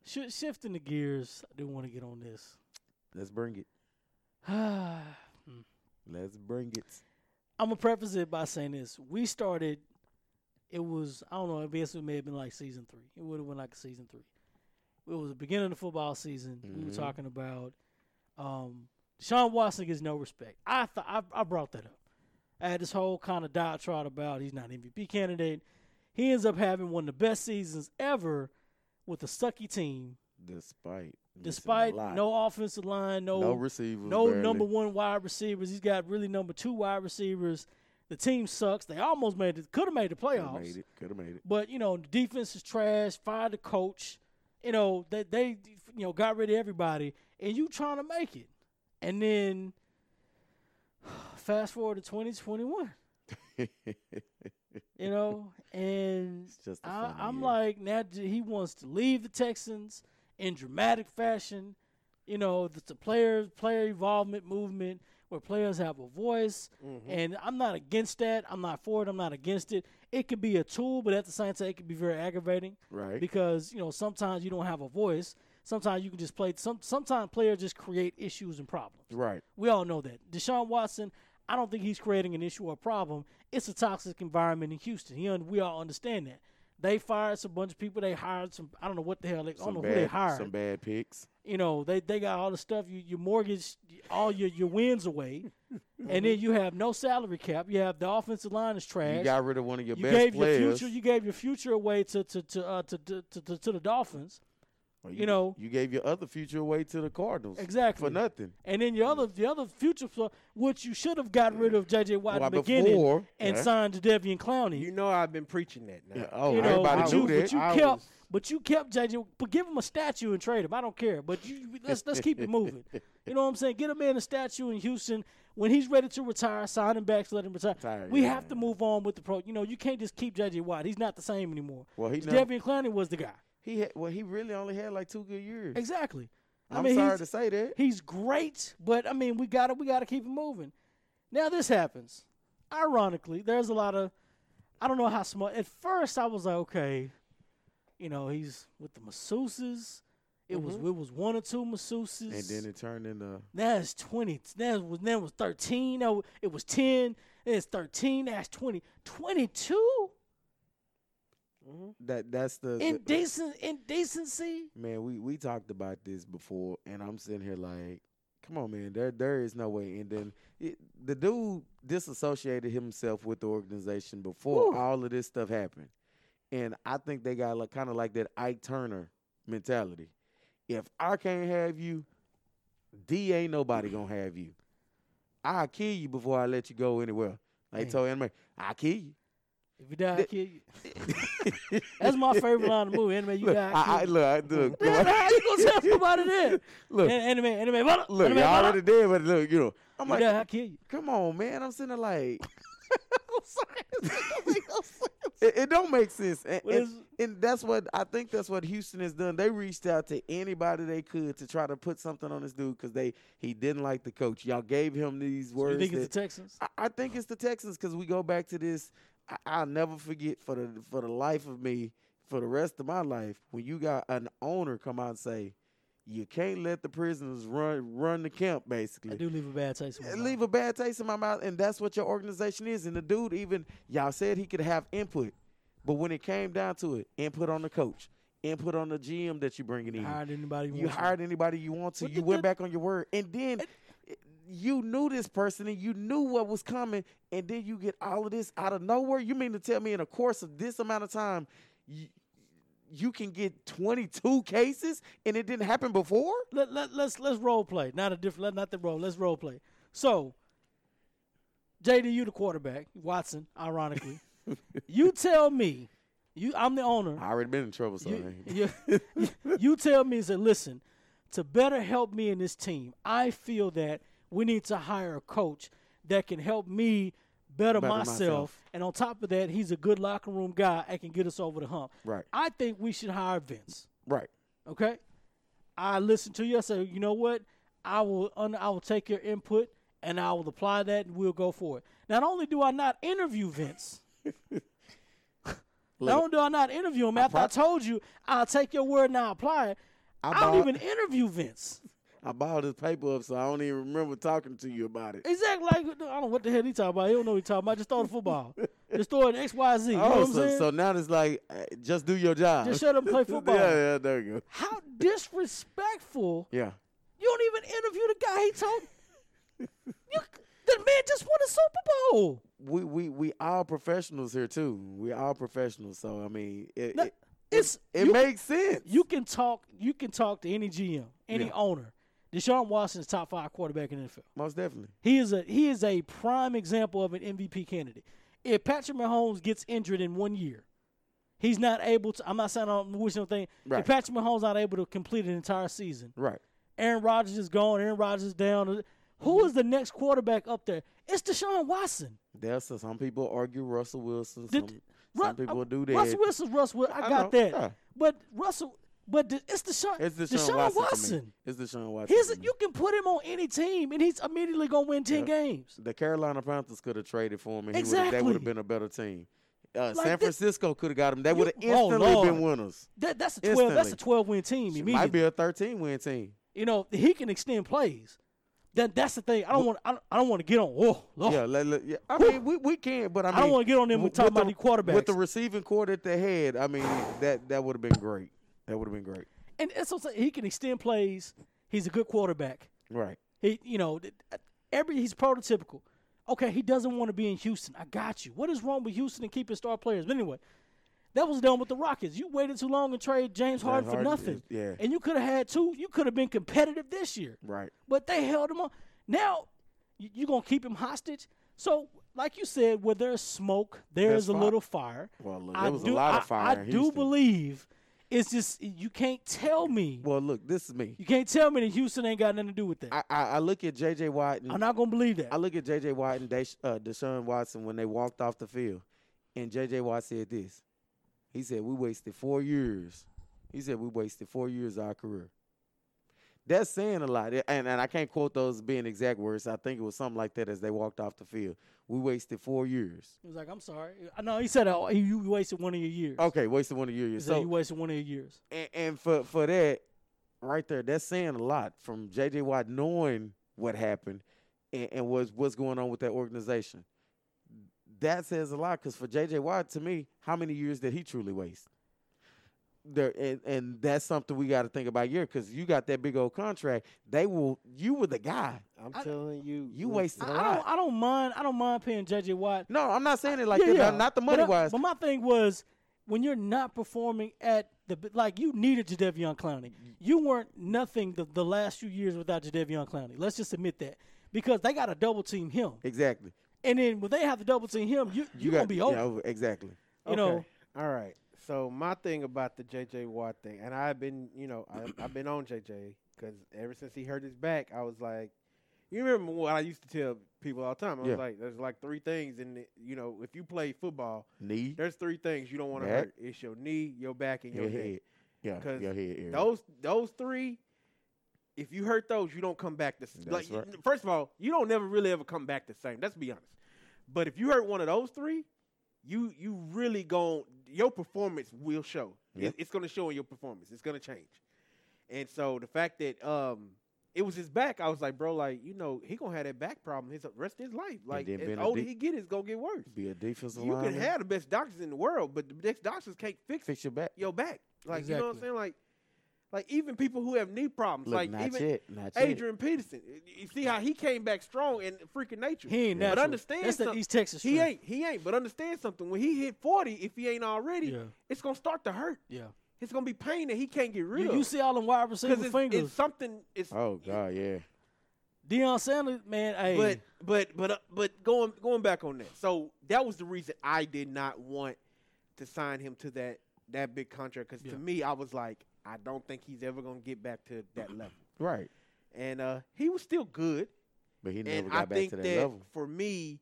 Shifting the gears, I do want to get on this. Let's bring it. Let's bring it. I'm going to preface it by saying this. We started, it was, I don't know, I guess it may have been like season 3. It would have been like season 3. It was the beginning of the football season. We were talking about Deshaun Watson gets no respect. I brought that up. I had this whole kind of diatribe about he's not an MVP candidate. He ends up having one of the best seasons ever with a sucky team. Despite no offensive line, no receivers, no barely. Number 1 wide receivers. He's got really number 2 wide receivers. The team sucks. They almost could have made the playoffs. Could have made it. But, the defense is trash. Fired the coach. They got rid of everybody. And you trying to make it. And then fast forward to 2021. And I'm like, now he wants to leave the Texans in dramatic fashion. The player involvement movement where players have a voice. And I'm not against that. I'm not for it. I'm not against it. It could be a tool, but at the same time, it could be very aggravating. Right. Because, sometimes you don't have a voice. Sometimes you can just play. Sometimes players just create issues and problems. Right. We all know that. Deshaun Watson, I don't think he's creating an issue or a problem. It's a toxic environment in Houston. We all understand that. They fired some bunch of people. They hired some. I don't know what the hell. I don't know who they hired. Some bad picks. They got all the stuff. You mortgage all your wins away, and then you have no salary cap. You have the offensive line is trash. You got rid of one of your best players. You gave your future away to the Dolphins. You gave your other future away to the Cardinals. Exactly. For nothing. And then the other future, which you should have got rid of J.J. Watt at the beginning and signed De'Vian Clowney. I've been preaching that now. Yeah, everybody knew that. But you kept J.J. But give him a statue and trade him. I don't care. But let's keep it moving. You know what I'm saying? Get a man a statue in Houston. When he's ready to retire, sign him back to let him retire. We have to move on with the pro. You can't just keep J.J. Watt. He's not the same anymore. Well, De'Vian Clowney was the guy. He really only had like 2 good years. Exactly. I'm sorry to say that. He's great, but we gotta keep him moving. Now this happens. Ironically, there's a lot of I don't know how smart. At first, I was like, okay, he's with the masseuses. It was 1 or 2 masseuses, and then it turned into. That's 20. That was 13. No, it was 10. It's 13. That's 20. 22. That's the indecency. Man, we talked about this before, and I'm sitting here like, come on, man, there is no way. And then the dude disassociated himself with the organization before all of this stuff happened, and I think they got kind of like that Ike Turner mentality. If I can't have you, D ain't nobody gonna have you. I'll kill you before I let you go anywhere. Like told Anime, I'll kill you. If you die, I kill you. That's my favorite line of the movie. Anime, you die, I kill you. How you gonna tell somebody that? Look, anime, look, you already dead, but look, I'm like, I kill you. Come on, man. I'm sitting there like, I'm sorry. It don't make sense. And that's what I think. That's what Houston has done. They reached out to anybody they could to try to put something on this dude because he didn't like the coach. Y'all gave him these words. You think it's the Texans? I think it's the Texans because we go back to this. I'll never forget for the life of me, for the rest of my life, when you got an owner come out and say, you can't let the prisoners run the camp, basically. I do leave a bad taste in my mouth. Leave a bad taste in my mouth, and that's what your organization is. And the dude y'all said he could have input, but when it came down to it, input on the coach, input on the GM that you're bringing in. You hired anybody you want to. You went back on your word. And then you knew this person and you knew what was coming, and then you get all of this out of nowhere. You mean to tell me in a course of this amount of time, you can get 22 cases and it didn't happen before? Let's role play. Not the role. Let's role play. So, JD, you the quarterback, Watson, ironically. You tell me, I'm the owner. I already been in trouble, so you tell me, say, listen, to better help me in this team, I feel that we need to hire a coach that can help me better myself. And on top of that, he's a good locker room guy and can get us over the hump. Right. I think we should hire Vince. Right. Okay? I listened to you. I said, you know what? I will take your input and I will apply that and we'll go for it. Not only do I not interview Vince, not only do I not interview him after I told you I'll take your word and I'll apply it, I don't even interview Vince. I bought his paper up, so I don't even remember talking to you about it. Exactly. Like, I don't know what the hell he talking about. He don't know what he talking about. Just throw the football. Just throw it XYZ. You know what I'm saying? So now it's like, just do your job. Just shut up and play football. yeah, there you go. How disrespectful. Yeah. You don't even interview the guy he told. The man just won a Super Bowl. We all professionals here too. We all professionals. So I mean, it makes sense. You can talk to any GM, any owner. Deshaun Watson is top 5 quarterback in the NFL. Most definitely. He is a prime example of an MVP candidate. If Patrick Mahomes gets injured in 1 year, he's not able to. I'm not saying I'm wishing anything. Right. If Patrick Mahomes not able to complete an entire season, right? Aaron Rodgers is gone. Aaron Rodgers is down. Who is the next quarterback up there? It's Deshaun Watson. Some people argue Russell Wilson. Some people do that. Russell Wilson's Russell Wilson. I got that. Yeah. But it's Deshaun Watson. It's Deshaun Watson. You can put him on any team, and he's immediately going to win 10 games. The Carolina Panthers could have traded for him, and exactly. They would have been a better team. San Francisco could have got him. They would have instantly been winners. That's a 12. That's a 12-win team. Immediately. Might be a 13-win team. You know, he can extend plays. That's the thing. I don't want to get on. Whoa, yeah. I mean, we can't, but I don't want to get on them. We talking about the quarterbacks with the receiving core that they had. I mean, that would have been great. That would have been great. And that's what I'm saying. He can extend plays. He's a good quarterback. Right. He's prototypical. Okay, he doesn't want to be in Houston. I got you. What is wrong with Houston and keeping star players? But anyway, that was done with the Rockets. You waited too long and traded James Harden for nothing. And you could have had 2. You could have been competitive this year. Right. But they held him on. Now, you're going to keep him hostage? So, like you said, where there's smoke, there's a little fire. Well, look, there was a lot of fire in Houston. I do believe it's just you can't tell me. Well, look, this is me. You can't tell me that Houston ain't got nothing to do with that. I look at J.J. Watt. I'm not going to believe that. I look at J.J. Watt and Deshaun Watson when they walked off the field. And J.J. Watt said this. He said, we wasted 4 years. He said, we wasted 4 years of our career. That's saying a lot. And I can't quote those being exact words. I think it was something like that as they walked off the field. We wasted 4 years. He was like, I'm sorry. No, he said you wasted 1 of your years. Okay, wasted 1 of your years. So you wasted 1 of your years. And for that, right there, that's saying a lot from J.J. Watt knowing what happened and what's going on with that organization. That says a lot because for J.J. Watt, to me, how many years did he truly waste? And that's something we got to think about here because you got that big old contract. You were the guy. I'm telling you, you wasted a lot. I don't mind paying J.J. Watt. No, I'm not saying it like that. Not the money wise. But my thing was when you're not performing at you needed Jadeveon Clowney. You weren't nothing the last few years without Jadeveon Clowney. Let's just admit that because they got to double team him. Exactly. And then when they have to double team him, you're going to be over. Yeah, exactly. You know. All right. So my thing about the J.J. Watt thing, and I've been, I've been on J.J. because ever since he hurt his back, I was like, you remember what I used to tell people all the time? I was like, there's like 3 things in if you play football, there's 3 things you don't want to hurt. It's your knee, your back, and your head. Yeah, because your head area. Those 3, if you hurt those, you don't come back the same. Right. First of all, you don't never really ever come back the same. Let's be honest. But if you hurt one of those 3, you really your performance will show. Yep. It's going to show in your performance. It's going to change. And so the fact that it was his back, I was like, bro, he going to have that back problem his rest of his life. Like, as older he get, it's going to get worse. Be a defensive You lineman. can have the best doctors in the world, but the best doctors can't fix your back. Like, exactly. You know what I'm saying? Like even people who have knee problems, Look, like not even yet. Adrian Peterson. You see how he came back strong in freaking nature. He ain't natural. But understand that's something. The East Texas. He ain't. But understand something. When he hit 40, if he ain't already, it's gonna start to hurt. Yeah. It's gonna be pain that he can't get rid of. You see all them wide receiver fingers. It's something. Oh God, yeah. Deion Sanders, man. Hey. But going back on that. So that was the reason I did not want to sign him to that big contract because to me I was like, I don't think he's ever going to get back to that level. Right. And he was still good. But he never got back to that level. For me,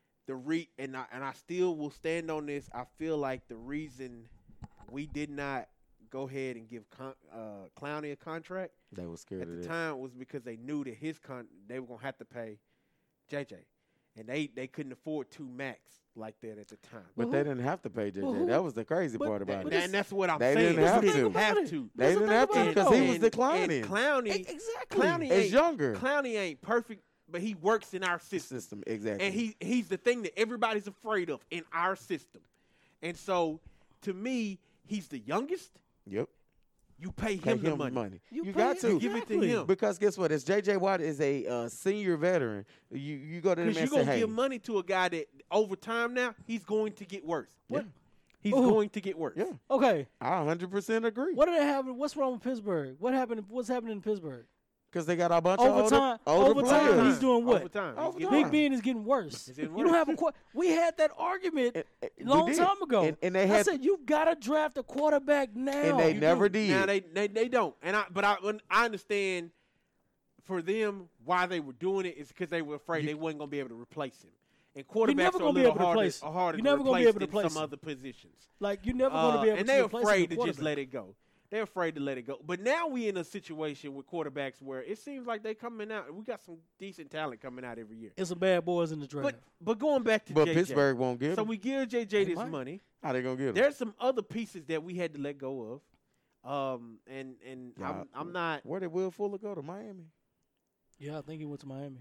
and I still will stand on this, I feel like the reason we did not go ahead and give Clowney a contract they were scared at of the that. time was because they knew that they were going to have to pay JJ. and they couldn't afford 2 max like that at the time. But they didn't have to pay JJ. That was the crazy part about it. And that's what I'm They saying. didn't have They to. didn't have to. They didn't have to because he was declining. And Clowney, Exactly. Clowney It's ain't younger. Clowney ain't perfect, but he works in our system. Exactly. And he's the thing that everybody's afraid of in our system. And so, to me, he's the youngest. Yep. You pay him the money. You pay got him. to. Give it to Exactly. him. Because guess what? As J.J. Watt is a senior veteran, you go to them Because and you're going say, to hey. give money to a guy that over time now, he's going to get worse. Yeah. He's Ooh. going to get worse. Yeah, Okay. I 100% agree. What did happen? What's wrong with Pittsburgh? What's happening in Pittsburgh? Because they got a bunch of Overtime. older Overtime. players. He's doing what? Overtime. Overtime. He's Big getting Ben is getting worse. It's getting You don't worse. have a we had that argument We long did. time ago. And they I had said you've got to draft a quarterback now. And they You never do. did. Now they don't. And I understand for them why they were doing it is because they were afraid they wasn't going to be able to replace him. And quarterbacks never are a gonna be little able to harder, replace- harder you're to never gonna be replace able to than replace some him. other positions. Like you're never going to be able And to they're replace afraid the to just quarterback. let it go. They're afraid to let it go. But now we in a situation with quarterbacks where it seems like they coming out. We got some decent talent coming out every year. It's some bad boys in the draft. But going back to But JJ. Pittsburgh won't give So him. we give JJ They this might. money. How they going to get him? There's some other pieces that we had to let go of. And Yeah. I'm not Where did Will Fuller go to? Miami? Yeah, I think he went to Miami.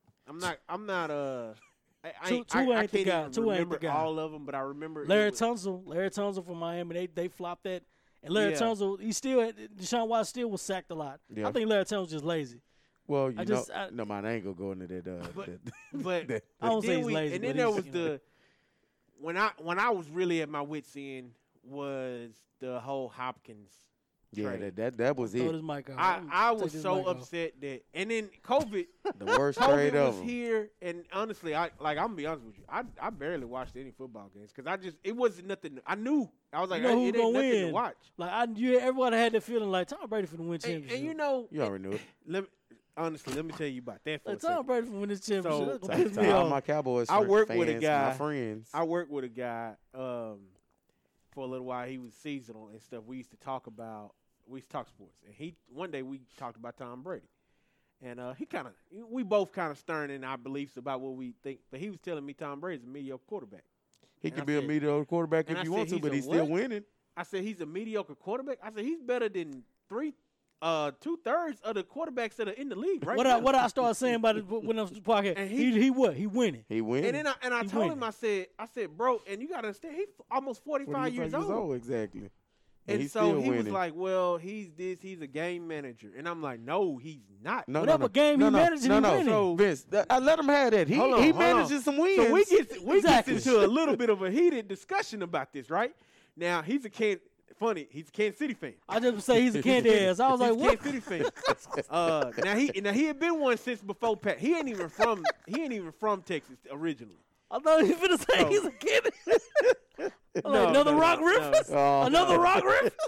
I Tua can't ain't the guy. even Tua ain't remember the guy. all of them, but I remember Larry Tunsil from Miami. They flopped that. And Larry Yeah. Tunsil, Deshaun Watson still was sacked a lot. Yeah. I think Larry Tunsil's just lazy. Well, I mine ain't going to go into that. But I don't say then he's lazy, and but then there he's, was the when I was really at my wits' end was the whole Hopkins Yeah, trade. that was Throw it. this mic out. I Take was this so mic off. upset that, and then COVID The worst trade was ever. here, and honestly, I'm gonna be honest with you, I barely watched any football games because it wasn't nothing. I knew I was like, You know who's it ain't gonna nothing to win. watch. Like everybody had that feeling like Tom Brady for the win championship. And you know, You already knew it. let me tell you about that for like a second. Tom Brady for win this championship. So- That's gonna piss To me all off. my Cowboys I work with a fans, guy. my friends. I worked with a guy for a little while. He was seasonal and stuff. We used to talk sports. And one day we talked about Tom Brady. And we both kind of stern in our beliefs about what we think. But he was telling me Tom Brady's a mediocre quarterback. He And could I be a said- mediocre quarterback and if I you said want to, he's but a he's still what? winning. I said he's a mediocre quarterback. I said he's better than 2/3 of the quarterbacks that are in the league right now. What I started saying about it when I was podcast, And he winning. He winning. And then I He told winning. him, I said, bro, and you got to understand, he's almost 45 years old. Exactly. And he's so still he was winning. like, well, he's a game manager. And I'm like, no, he's not. No, Whatever no, game he manages, he winning. So Vince, I let him have that. He Hold on. manages some wins. So we get Exactly. into a little bit of a heated discussion about this, right? Now, he's a Kansas City fan. I just say he's a candy ass. I was like, He's a what? Kansas City fan. Now he had been one since before Pat. He ain't even from Texas originally. I thought he was gonna say No. he's a candy. I'm No, like, another no, rock no. reference? Oh, Another rock reference?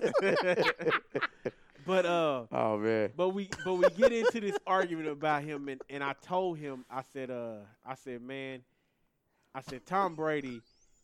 But oh man. But we get into this argument about him, and I told him, I said, man, Tom Brady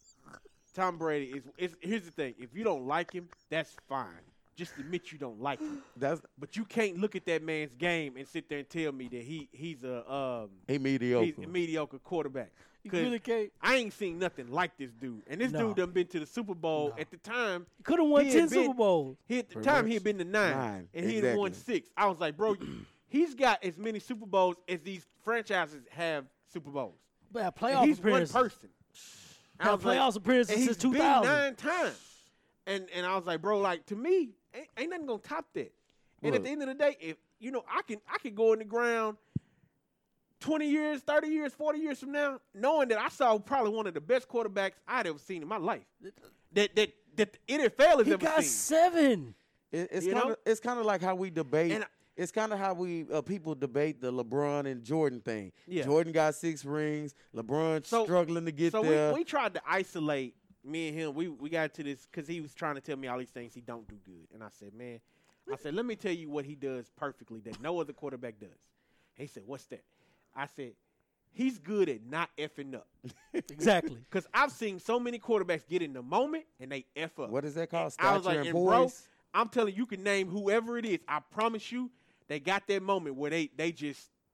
is here's the thing. If you don't like him, that's fine. Just admit you don't like him. But you can't look at that man's game and sit there and tell me that he's a mediocre quarterback. You 'Cause really can't. I ain't seen nothing like this dude. And this No. dude done been to the Super Bowl. No. At the time, He could have won He 10 had been- Super Bowls. At the Pretty time, much. he had been to 9 and he had won Exactly. 6. I was like, bro, he's got as many Super Bowls as these franchises have Super Bowls. But And playoff he's one appearances. person. I Had was like- playoff appearances and he's since been 2000. 9 times. And I was like, bro, like to me, ain't nothing gonna top that. And at Look. the end of the day, if I can go in the ground 20 years, 30 years, 40 years from now, knowing that I saw probably one of the best quarterbacks I'd ever seen in my life. That the NFL has He ever got seen. 7. It's kind of like how we debate. And It's kind of how we people debate the LeBron and Jordan thing. Yeah. Jordan got 6 rings. LeBron So- struggling to get So there. we tried to isolate me and him. We got to this because he was trying to tell me all these things he don't do good. And I said, man, let me tell you what he does perfectly that no other quarterback does. He said, what's that? I said, he's good at not effing up. Exactly. Because I've seen so many quarterbacks get in the moment and they F up. What is that called? I was Stature like, and and bro, poise? I'm telling you, can name whoever it is. I promise you, they got that moment where they just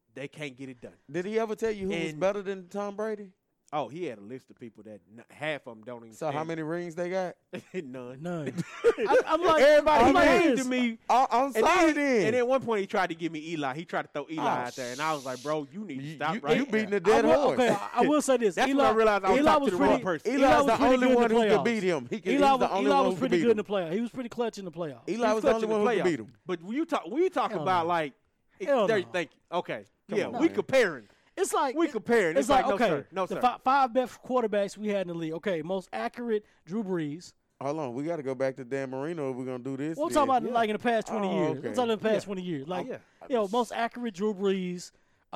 they can't get it done. Did he ever tell you who was And- better than Tom Brady? Oh, he had a list of people that half of them don't even. So how many rings they got? None. None. I'm like, Everybody I'm like named this. to me. I'm sorry then. And at one point he tried to give me Eli. He tried to throw Eli out there, and I was like, "Bro, you need to stop you, right you now." beating a dead horse. Okay, I will say this. That's Eli, when I realized I was Eli talking was to the wrong pretty. person. Eli's Eli was the pretty only good one in the who could playoffs. beat him. He's Eli the only one was who pretty could good in beat the him. playoffs. He was pretty clutch in the playoffs. Eli was the only one who could beat him. But when you talk Hell about no. like, Hell there, no. thank you. Okay, Come yeah, on, we man. comparing. It's like We comparing. It's like no, okay, sir. No, the sir. five best quarterbacks we had in the league. Okay, most accurate, Drew Brees. Hold on, we got to go back to Dan Marino if we're gonna do this. We're then. talking about like in the past 20 Oh, years. okay. I'm talking in the past Yeah. 20 years. Like, yeah. most accurate, Drew Brees.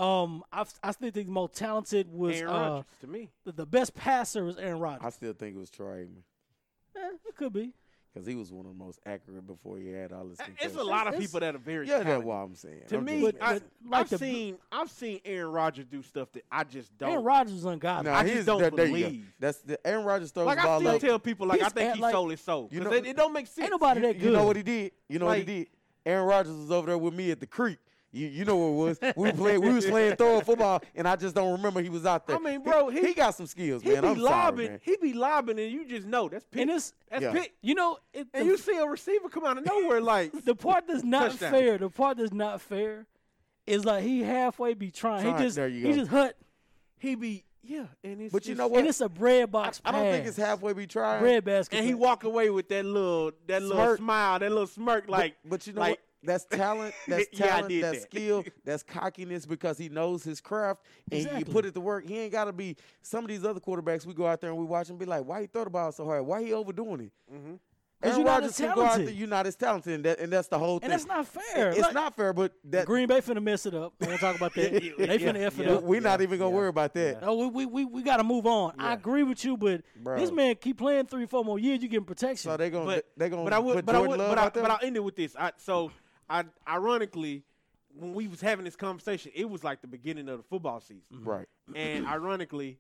I think the most talented was Aaron Rodgers to me. the best passer was Aaron Rodgers. I still think it was Troy Aikman It could be. because he was one of the most accurate before he had all this. It's concussions. a lot of It's- people that are very Yeah, that's talented. what I'm saying. To I'm me, just- But like I've seen Aaron Rodgers do stuff that I just don't. Aaron Rodgers was ungodly. Nah, I just he's- don't there you go. believe. That's the Aaron Rodgers throws Like the I ball still up. tell people, like I He's think he like- sold his soul You because know- it don't make sense. Ain't nobody that good. You know what he did? You know what he Like- did? Aaron Rodgers was over there with me at the creek. You know what it was? We was playing throwing football, and I just don't remember he was out there. I mean, bro, he got some skills, He man. be I'm lobbing, sorry, man. he be lobbing, and you just know that's pick. And it's That's Yeah. pick. you know And you see a receiver come out of nowhere like the part that's not Touchdown. fair. The part that's not fair is like he halfway be trying. Trying, He just there you he go. just hut. he be and it's But you just- know what? And it's a bread box I don't think it's pass. halfway be trying. Bread basket. and he pass. walk away with that little Smirk. smile, that little smirk, like but you know like, what? That's talent. That's Yeah, I talent. did That's that. skill. That's cockiness because he knows his craft and you Exactly. put it to work. He ain't got to be. Some of these other quarterbacks, we go out there and we watch and be like, "Why he throw the ball so hard? Why he overdoing it?" Mhm. 'Cause Aaron you're not Rodgers as can go out talented. there. You're not as talented, and that's the whole thing. And that's not fair. It's Like, not fair, but that Green Bay finna mess it up. I won't talk about that. They finna F it yeah. up. we're not even gonna worry about that. No, we got to move on. I Yeah. agree with you, but Bro. this man keep playing 3-4 more years. You getting protection. So they gonna But they gonna but I would put but I Jordan would Love but, I, out there. but I'll end it with this. I ironically, when we was having this conversation, it was like the beginning of the football season, Right. and ironically,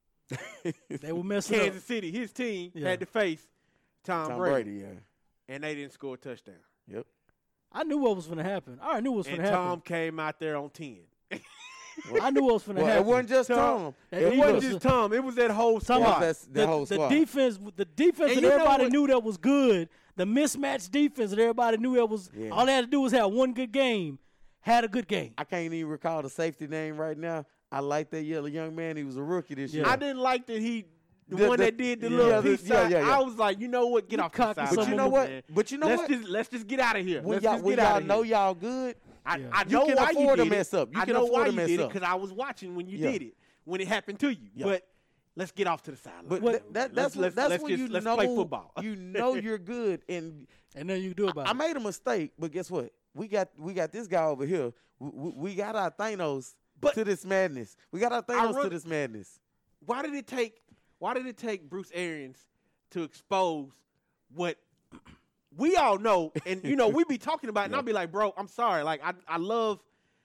They will mess it Kansas up. City, his team Yeah. had to face Tom, Tom Brady, Brady, yeah. and they didn't score a touchdown. Yep. I knew what was finna happen. I already knew what was And finna Tom happen. came out there on 10. I knew what was finna Well, happen. it wasn't just Tom. That It defense wasn't was- just Tom. It was that whole Tom squad. That's the whole the squad. defense, the defense And that you know everybody what- knew that was good, the mismatched defense that everybody knew that was Yeah. all they had to do was have one good game, had a good game. I can't even recall the safety name right now. I like that young man. He was a rookie this year. I didn't like that the The- one the- that did the yeah, little the- peace yeah, sign. yeah, yeah. I was like, you know what? Get You off the cocky side. son But of you a know what? man. But you know what? Let's just get out of here. When Let's y'all, just when get out y'all of know here. y'all good, I Yeah. know You can why afford you to did mess it. up. You I can know afford why to you mess did it up. because I was watching when you Yeah. did it, when it happened to you. Yeah. But let's get off to the sideline. but What- that's let's when just- you let's know play football. you know you're good. And And then you do about I it. made a mistake, but guess what? We got this guy over here. We got our Thanos But- to this madness. We got our Thanos to run- this madness. why did it take Bruce Arians to expose what we all know? And you know, we be talking about it, and I'll be like, bro, I'm sorry. Like I love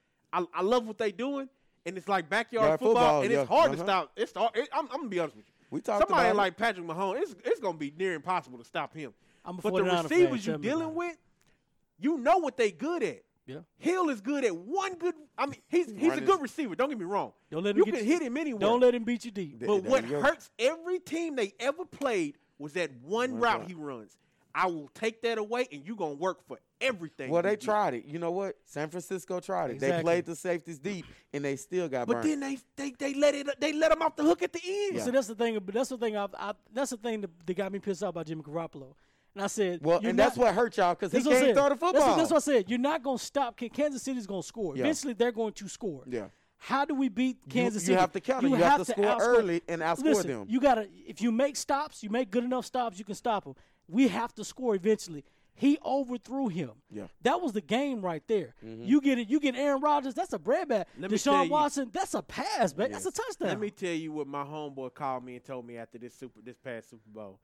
what they doing, and it's like backyard Yard football, football, and yeah. it's hard to Uh-huh. stop. I'm gonna be honest with you. We talked Somebody about like Patrick Mahomes, it's gonna be near impossible to stop him. I'm a But the 49er fan. receivers Tell you me dealing about it. with, you know what they good at. Yeah. Hill is good at one good. I mean, he's a Running- good receiver. Don't get me wrong. Don't let him You get can you- hit him anywhere. Don't let him beat you deep. Th- But there what you go. hurts every team they ever played was that one One route route. he runs. I will take that away, and you're going to work for everything. Well, you they get. tried it. You know what? San Francisco tried it. They Exactly. played the safeties deep, and they still got But burned. then they let him off the hook at the end. Yeah. So that's the thing. But that's the thing. That's the thing that got me pissed off about Jimmy Garoppolo. And I said, Well, you're and not- that's what hurt y'all because he that's what I can't said. throw the football. That's what I said. You're not going to stop. Kansas City's going to score. Yeah. Eventually, they're going to score. Yeah. How do we beat Kansas you City? have to counter. You have to score outscore- early and outscore Listen, them. You gotta. If you make stops, you make good enough stops, you can stop them. We have to score eventually. He overthrew him. Yeah. That was the game right there. You get it. You get Aaron Rodgers. That's a bread bag. Let me tell Deshaun you- Watson. That's a pass, man. That's a touchdown. Let me tell you what my homeboy called me and told me after this past Super Bowl.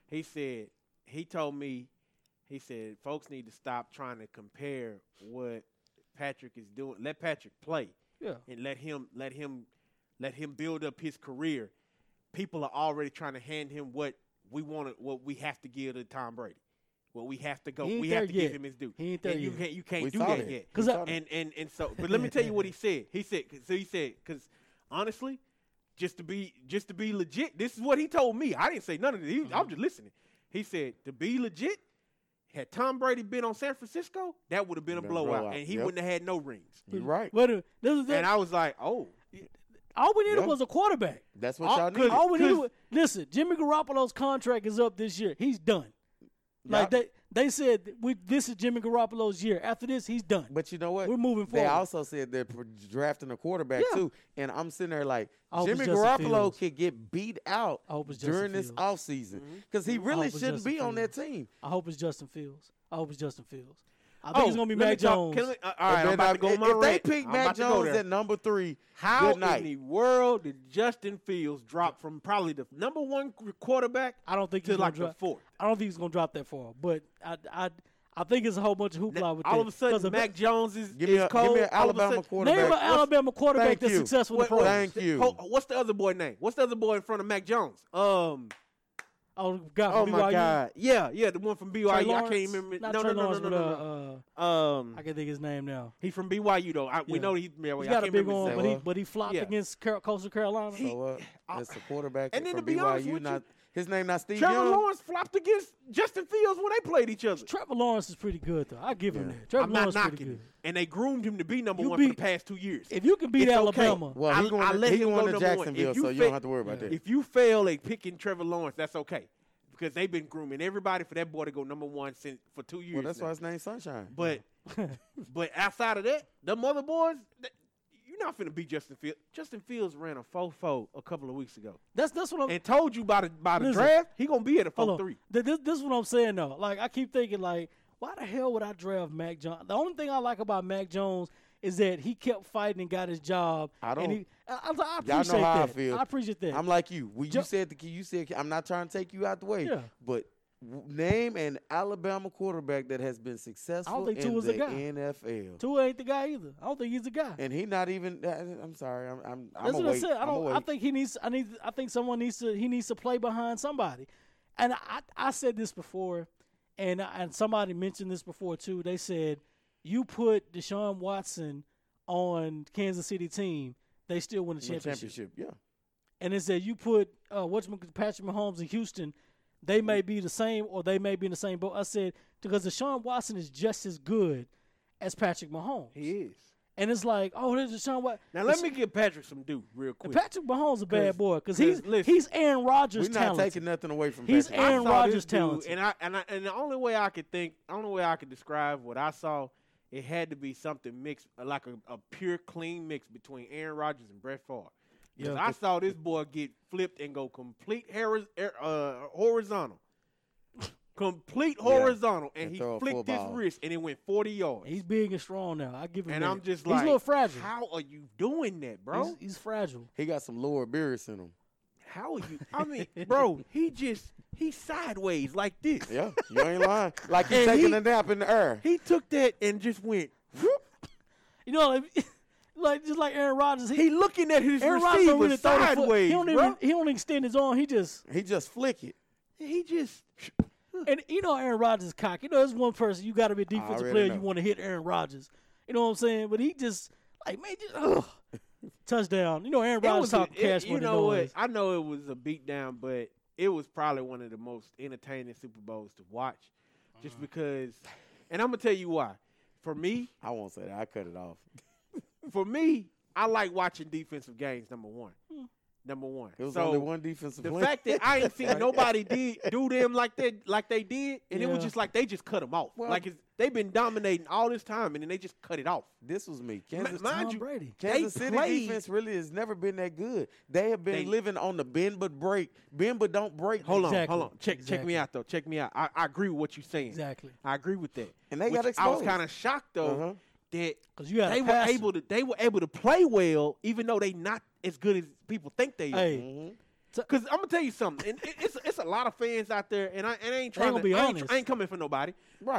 He told me, folks need to stop trying to compare what Patrick is doing. Let Patrick play. Yeah. And let him build up his career. People are already trying to hand him what we have to give to Tom Brady. Well, we have to go. He ain't We there have to yet. give him his due. He ain't there and yet. you can't We do saw that that. yet. Cause And so, but let me tell you what he said. He said, because honestly, just to be legit, this is what he told me. I didn't say none of this. I'm just listening. He said, to be legit, had Tom Brady been on San Francisco, that would have been a blowout, and he Yep. wouldn't have had no rings. You're right. But this is And I was like, oh. all we needed Yeah. was a quarterback. That's what All- y'all 'cause- need. All we needed was, listen, Jimmy Garoppolo's contract is up this year. He's done. Like they said, this is Jimmy Garoppolo's year. After this, he's done. But you know what? We're moving They forward. also said they're drafting a quarterback Yeah. too, and I'm sitting there like I hope it's Jimmy Justin Garoppolo Fields. could get beat out I hope it's Justin during this Fields. offseason Mm-hmm. because he really hope it's shouldn't Justin be on that Fields. team. I hope it's Justin Fields. I think it's gonna be Mac Jones. All right, I'm about to go on my if they rant. pick I'm Mac about to go Jones there. at number 3, How good night. in the world did Justin Fields drop from probably the number 1 quarterback I don't think to he's gonna like the drop. 4th? I don't think he's gonna drop that far. But I think it's a whole bunch of hoopla with that. All of a 'Cause sudden, Mac Jones is Give me cold. an All of a Alabama sudden- quarterback. Name an Alabama quarterback Thank that's you. successful in the What- pros. Thank you. What's the other boy name? What's the other boy in front of Mac Jones? Oh, God, Oh from my BYU. God! Yeah, the one from BYU. I Lawrence? can't remember. Not No, Trey no, Lawrence, no, but, no, no. I can't think of his name now. He's from BYU though. We Yeah. know he's. Yeah, He's I got a can't big remember his one, name. but he flopped Yeah. against Coastal Carolina. So what? It's a quarterback and then from to be honest BYU. with Not his name, not Steve Trevor Young. Lawrence flopped against Justin Fields when they played each other. Trevor Lawrence is pretty good though. I give him that. Trevor I'm not Lawrence is knocking pretty him. good. And they groomed him to be number You 1 for the beat- past 2 years. If you can beat It's okay. Alabama, Well, I he going let he him going go to number 1. Jacksonville, If you so you fa- don't have to worry about that. If you fail at picking Trevor Lawrence, that's okay. Because they've been grooming everybody for that boy to go number 1 for 2 years. Well, that's now. why his name's Sunshine. But outside of that, them other boys, you're not finna beat Justin Fields. Justin Fields ran a 4.4 a couple of weeks ago that's what I'm. and told you by the Listen, draft he gonna be at a Hold 4.3. on. This is what I'm saying though. Like I keep thinking, like, why the hell would I draft Mac Jones? The only thing I like about Mac Jones is that he kept fighting and got his job. I don't- And I Y'all appreciate know how I that. feel. I appreciate that. I'm like you. When Jo- you said you said I'm not trying to take you out the way, Yeah. but name an Alabama quarterback that has been successful think in Tua's the the guy. NFL. Tua ain't the guy either. I don't think he's the guy. And he not even. I'm sorry. I'm That's what I away. said. I I'm think he needs. I think someone needs to. He needs to play behind somebody. And I said this before, and somebody mentioned this before too. They said you put Deshaun Watson on Kansas City team, they still win the championship. Yeah. And it said you put Patrick Mahomes in Houston, they may be the same or they may be in the same boat. I said because Deshaun Watson is just as good as Patrick Mahomes. He is. And it's like, oh, there's Deshaun Watson. Now let me give Patrick some due real quick. Patrick Mahomes a bad boy because 'cause listen, he's Aaron Rodgers We're not talented. taking nothing away from He's Patrick. Aaron I saw Rodgers this dude, talented. and the only way I could describe what I saw, it had to be something mixed, like a pure clean mix between Aaron Rodgers and Brett Favre. Because Yeah. I saw this boy get flipped and go complete horizontal. Complete horizontal, and And he throw a flicked his football. wrist, and it went 40 yards. He's big and strong now. I give him and that. I'm just he's like, a little fragile. how are you doing that, bro? He's fragile. He got some lower Beerus in him. How are you? I mean, bro, he's sideways like this. Yeah, you ain't lying. Like he's And taking he- a nap in the air. He took that and just went. whoop. You know, like just like Aaron Rodgers. He looking at his Aaron Rodgers don't receiver really throw the foot. sideways, He don't bro. even he don't extend his arm. He just He just flick it. He just. and you know Aaron Rodgers is cocky. You know, there's one person you got to be a defensive already player. know. You want to hit Aaron Rodgers. You know what I'm saying? But he just like man, just touchdown. You know Aaron Rodgers talk cash You money know what? noise. I know it was a beatdown, but it was probably one of the most entertaining Super Bowls to watch, just because. And I'm gonna tell you why. For me, I won't say that. I cut it off. I like watching defensive games. Number one. It was so only one defensive the play. fact that I ain't seen nobody do them like they did, and it was Yeah. just like they just cut them off. Well- Like they've been dominating all this time, and then they just cut it off. This was me. Mind Tom you, Brady. Kansas they City played- defense really has never been that good. They have been living on the bend but break, bend but don't break. Hold Exactly. on. Check Exactly. me out though. Check me out. I agree with what you're saying. Exactly. I agree with that. And they got Which I was exposed. kind of shocked though Uh-huh. that 'Cause you got a they were passer. able to play well, even though they not as good as people think they are. Hey, Because I'm gonna tell you something, and it's a lot of fans out there, and I ain't trying gonna to be I ain't, honest. I ain't coming for nobody, Right. But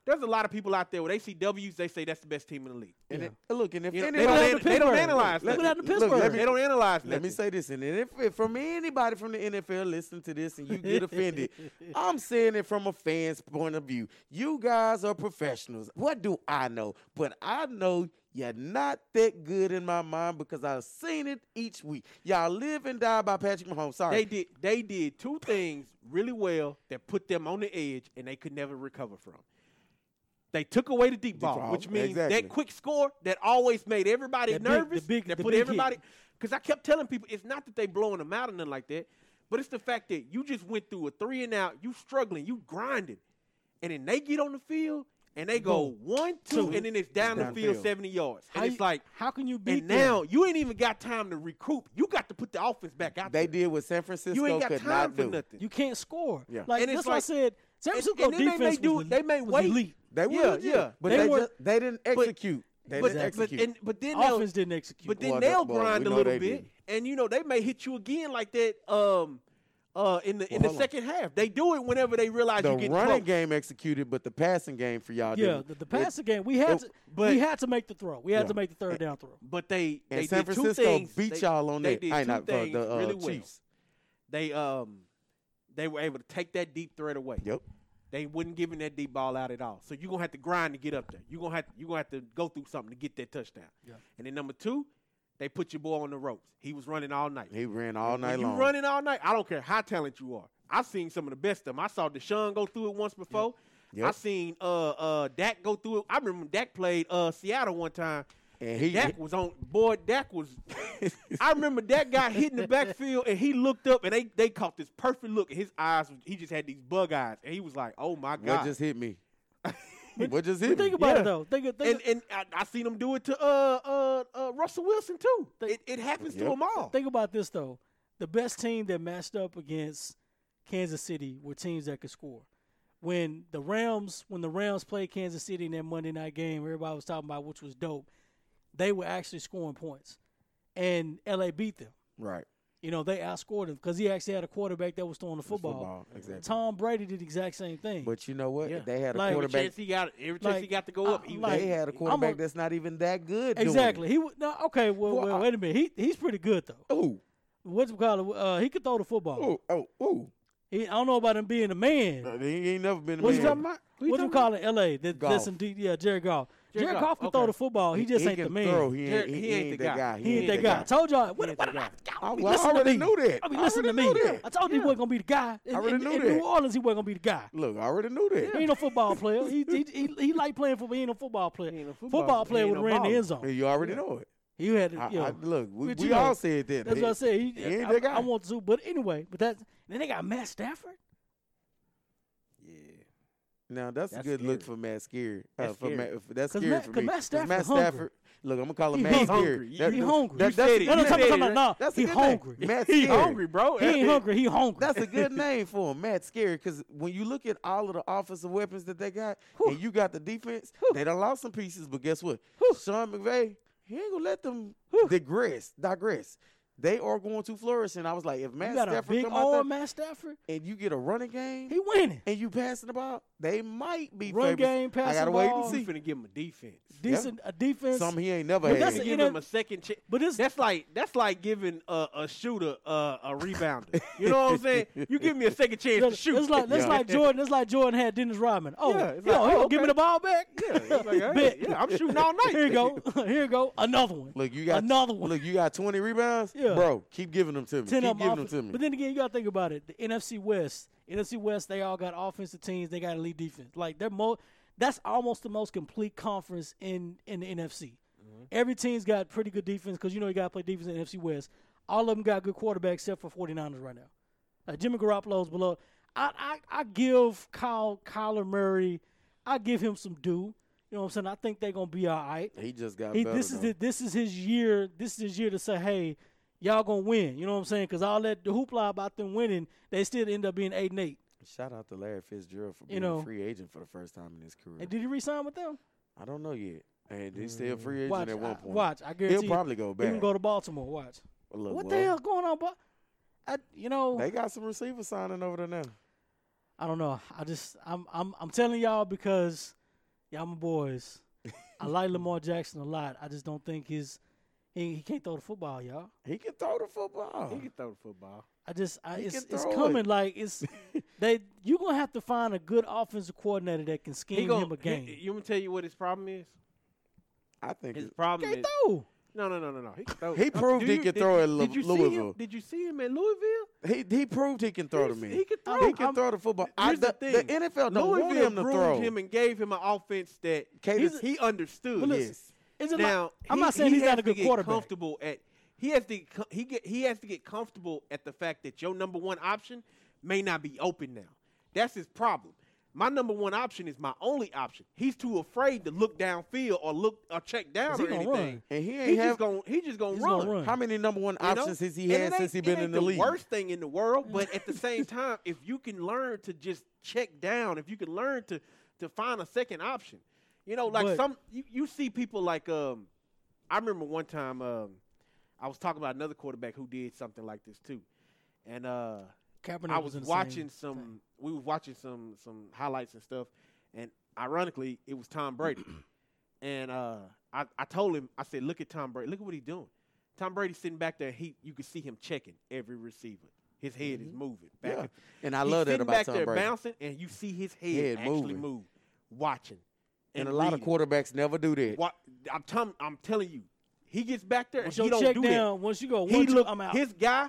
there's a lot of people out there where they see W's, they say that's the best team in the league. And look, and if You know, anybody, they don't analyze. Look nothing. at the Pittsburgh. They don't analyze. Let me say this, and if from anybody from the NFL listen to this and you get offended, I'm saying it from a fan's point of view. You guys are professionals. What do I know? But I know you're not that good in my mind because I've seen it each week. Y'all live and die by Patrick Mahomes. Sorry. They did two things really well that put them on the edge and they could never recover from. They took away the deep ball, which means that quick score that always made everybody nervous. That put everybody. Because I kept telling people, it's not that they blowing them out or nothing like that, but it's the fact that you just went through a 3 and out, you struggling, you grinding, and then they get on the field and they go 1, 2, and then it's down the field 70 yards. And it's like, how can you beat and now you ain't even got time to recoup. You got to put the offense back out there. They did what San Francisco You ain't got could time not for do. nothing. You can't score. Yeah. Like And it's that's why I like- said San Francisco and then defense they may was wait. elite. They were Yeah, legit, yeah. but They they didn't execute. They didn't execute. But then Offense didn't execute. But then Well, they'll well, grind we a know little they bit, didn't. and you know they may hit you again like that. In the hold on. second half, they do it whenever they realize The you get running close. game executed, but the passing game for y'all yeah, didn't. the passing game we had to make the throw. We had Yeah. to make the third down throw. But they And San did two Francisco things. beat y'all on they that. Did I two not things the really well. Chiefs. They were able to take that deep threat away. Yep. They wouldn't giving that deep ball out at all. So you're gonna have to grind to get up there. You're gonna have to go through something to get that touchdown. Yeah. And then number 2, they put your boy on the ropes. He was running all night. He ran all night When long. you running all night, I don't care how talented you are. I've seen some of the best of them. I saw Deshaun go through it once before. Yep. I seen Dak go through it. I remember Dak played Seattle one time. And Dak was on board. Dak was. I remember Dak got hit in the backfield and he looked up and they caught this perfect look. And his eyes, he just had these bug eyes and he was like, "Oh my God!" What just hit me? What just hit But me? think about Yeah. it though. And I seen him do it to Russell Wilson too. It happens to Yep. them all. Think about this though. The best team that matched up against Kansas City were teams that could score. When the Rams played Kansas City in that Monday night game, everybody was talking about, which was dope. They were actually scoring points, and LA beat them. Right. You know, they outscored them because he actually had a quarterback that was throwing the football. Exactly. Tom Brady did the exact same thing. But you know what? Yeah. They had a Like- Every quarterback. chance he got to go up. He like- They had a I'm quarterback that's not even that good. doing exactly. it. He would no. Okay. Well, wait a minute. He's pretty good though. Ooh, What's it called? He could throw the football. ooh. I don't know about him being a man. He ain't never been a What's man. you talking about? What you call it? L.A. Goff. That's indeed, Jared Goff. Jared Jared Goff, Goff can throw okay. the football. He just ain't can the man. Throw. He Jared- ain't that guy. He ain't that guy. I told y'all. What ain't that about guy. I already knew that. I mean, I listen to already me. knew that. I told you he wasn't gonna be the guy. I already knew in that. New Orleans, he wasn't gonna be the guy. Look, I already knew that. He ain't no football player. He like playing football. He ain't no football player. He ain't no Football he player ain't would no have ran the baller. end zone. You already know it. He had to, Look, we But you know, all said that. That's what I said. He ain't that guy. I want to, but anyway, then they got Matt Stafford. Yeah. Now that's a That's good look scary. for Matt Scary. That's scary. That's 'Cause scary Matt- for 'cause me. Matt 'Cause Stafford Matt hungry. Stafford. Look, I'm gonna call him He Matt hungry. Scary. He That- hungry. that- You that's said a it. good No, You no, name. said no. That's a He good hungry. name. Matt He Scary. hungry, bro. He ain't hungry. He hungry. That's a good name for him, Matt Scary. Because when you look at all of the offensive weapons that they got, Whew. and you got the defense, Whew. they done lost some pieces. But guess what? Whew. Sean McVay, he ain't gonna let them Whew. digress. They are going to flourish. And I was like, if You Matt got a Stafford big come out there arm, Matt Stafford. and you get a running game He winning. and you passing the ball, they might be Run favorites. game, I passing gotta wait ball. and You see. finna give him a defense. Decent a defense. Something he ain't never But had. that's You a- give him a second chance. But this That's like giving a shooter a rebounder. You know what I'm saying? You give me a second chance to shoot. It's like Yeah. like Jordan. It's like Jordan had Dennis Rodman. Oh, Yeah, it's yo, like, he oh, gonna give me okay. the ball back. Yeah, it's like, hey, Bet. yeah, I'm shooting all night. Here you go. Here you go. Another one. Look, you got Another one. Look, you got 20 rebounds, Yeah. bro. Keep giving them to me. 10 Keep of them giving them to me. But then again, you got to think about it. The NFC West, they all got offensive teams. They got elite defense. Like that's almost the most complete conference in the NFC. Mm-hmm. Every team's got pretty good defense because you know you got to play defense in the NFC West. All of them got good quarterbacks except for 49ers right now. Jimmy Garoppolo's below. I give Kyler Murray, I give him some due. You know what I'm saying? I think they're gonna be all right. He just got better. This though. is his year. This is his year to say, hey, y'all gonna win. You know what I'm saying? Because all that the hoopla about them winning, they still end up being 8-8. Shout out to Larry Fitzgerald for being You know. a free agent for the first time in his career. And did he resign with them? I don't know yet. And he's still a free agent Watch, at one point. watch. I guarantee He'll probably go he back. can go to Baltimore. Watch. Look, What well, the hell's going on, but They got some receivers signing over there now. I don't know. I'm telling y'all because y'all my boys. I like Lamar Jackson a lot. I just don't think he can't throw the football, y'all. He can throw the football. He can throw the football. It's throw coming. it. Like you gonna have to find a good offensive coordinator that can scheme him a game. You want me to tell you what his problem is? I think His problem Can't is throw. no. He can throw. He proved he could throw at Louisville. Did you see him at Louisville? He proved he can throw to me. He can throw. He can throw the football. Here's the The thing. NFL don't want Louisville him to groomed throw. him and gave him an offense that he understood. But listen, Yes. Is it Now like, I'm not saying he's not a good quarterback. Comfortable at he has to get comfortable at the fact that your number one option may not be open now. That's his problem. My number one option is my only option. He's too afraid to look downfield or check down He or gonna anything. run. And he ain't He's have just gonna He's run. gonna run. how many number one You know? options has he And had it since he ain't- been it in the ain't league? Worst thing in the world, but at the same time, if you can learn to just check down, if you can learn to find a second option, like But- you see people like I remember one time I was talking about another quarterback who did something like this too, and Kaepernick I was in the watching same thing. we were watching some highlights and stuff, and ironically it was Tom Brady, and I told him, I said, look at Tom Brady, look at what he's doing. Tom Brady's sitting back there, you can see him checking every receiver. His head is moving back. Yeah. And And I he's love that sitting about back Tom there Brady. bouncing, and you see his head actually moving. move, watching. And a lot of reading. quarterbacks never do that. I'm telling you, he gets back there Once and he your don't check do down, that. once you go, He one, two, look I'm out. his guy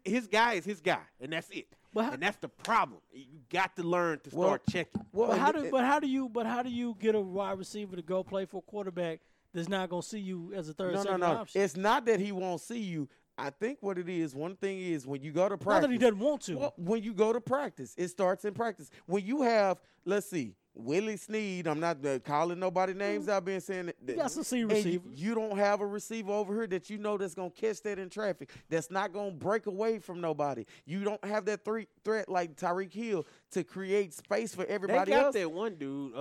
is his guy, and that's it. But how- And that's the problem. You got to learn to Well, start checking. Well, But how and- do you get a wide receiver to go play for a quarterback that's not going to see you as a third, no, second no. option? It's not that he won't see you. I think what it is, one thing is when you go to Not practice. that he doesn't want to. Well, when you go to practice, it starts in practice. When you have, let's see, Willie Snead, I'm not calling nobody names out, being saying that. You got some C and receivers. you don't have a receiver over here that you know that's going to catch that in traffic, that's not going to break away from nobody. You don't have that threat like Tyreek Hill to create space for They everybody got else. that one dude,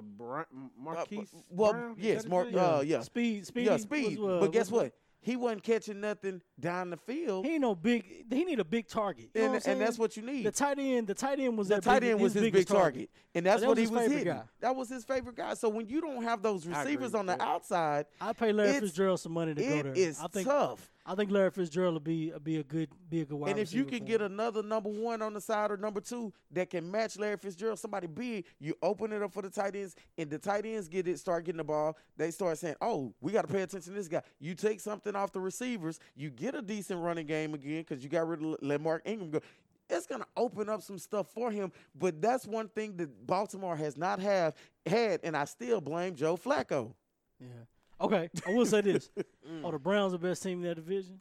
Marquise. Well, Brown? Is yes, that his Mark. name? Yeah, Speed. yeah, speed. But guess what? He wasn't catching nothing down the field, He ain't no big. He need a big target. You know what I'm and that's saying? what you need. The tight end was The that tight big, end was his big biggest target, and that's That what was he his was favorite hitting. guy. That was his favorite guy. So when you don't have those I agree receivers with on the that. outside, I pay Larry It's- Fitzgerald some money to go there. it is I think tough. I think Larry Fitzgerald will be a good wide And if you receiver can for get him. another number one on the side or number two that can match Larry Fitzgerald, somebody big, you open it up for the tight ends, and the tight ends start getting the ball. They start saying, "Oh, we got to pay attention to this guy." You take something off the receivers, you get a decent running game again because you got rid of let Mark Ingram go. It's gonna open up some stuff for him, but that's one thing that Baltimore has not had, and I still blame Joe Flacco. Yeah. Okay, I will say this. Oh, the Browns are the best team in that division.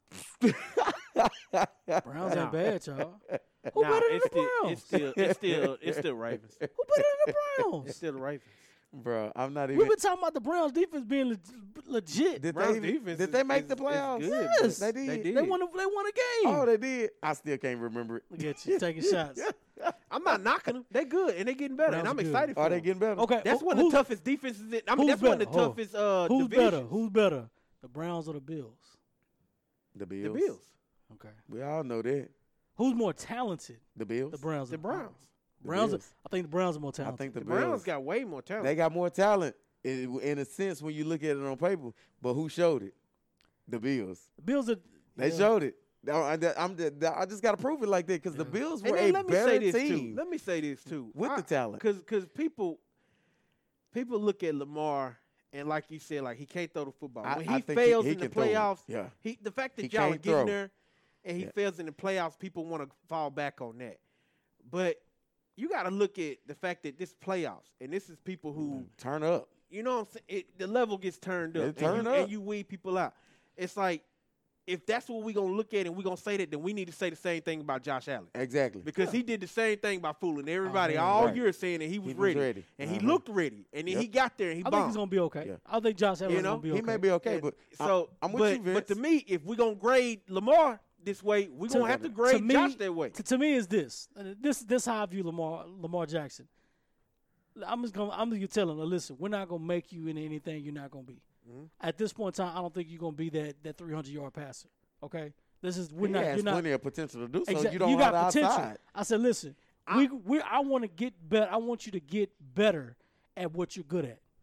Browns Nah. ain't bad, y'all. Who Nah, better than it's the Browns? it's still Ravens. Who better than the It's Browns? still the Ravens. Bro, I'm not even. We've been talking about the Browns defense being legit. Did Browns they, defense did they is- make the is playoffs? good. Yes. They did. They did. They won a game. Oh, they did. I still can't remember it. Look at you taking shots. I'm not knocking them. They're good and they're getting better, and Browns I'm are good. excited for Are they them. getting better? Okay, That's one of the toughest defenses. who's That's one of the better? Hold on. toughest Who's divisions. better? Who's better? The Browns or the Bills? The The Bills. Bills. Okay. We all know that. Who's more talented? The Bills. The Browns. The or Browns. The Browns. Bills. I think the Browns are more I talented. think the, The Bills. Browns got way more talent. They got more talent in a sense when you look at it on paper. But who showed it? The Bills. the Bills are. They yeah. showed it. I just got to prove it like that because the Yeah. Bills and were then a let me better say this team too. Let me say this too. with the talent. Because people look at Lamar and like you said, like he can't throw the football. When I he think fails he in the can throw it. playoffs, Yeah. the fact He that y'all are can't getting throw. there and he Yeah. fails in the playoffs, people want to fall back on that. But you got to look at the fact that this playoffs and this is people who Turn up. you know what I'm saying? The level gets turned up. It turn up. And you weed people out. It's like, if that's what we're going to look at and we're going to say that, then we need to say the same thing about Josh Allen. Exactly. Because he did the same thing by fooling everybody man. all Right. year saying that he was He was ready. ready. And he Uh-huh. looked ready. And then Yep. he got there and he I think bombed. he's gonna be okay. Yeah. I think Josh Allen's You know, gonna be okay. He may be okay, And but so, I'm with you, Vince. But to me, if we're going to grade Lamar this way, we're going to have to grade me, Josh that way. To me, is this. This how I view Lamar Jackson. I'm gonna tell him, listen, we're not gonna make you into anything you're not gonna be. Mm-hmm. At this point in time, I don't think you're gonna be that 300-yard passer. Okay, this is he has plenty of potential to do so. Exactly. You don't You got have potential. outside. I said, listen, I want to get better. I want you to get better at what you're good at.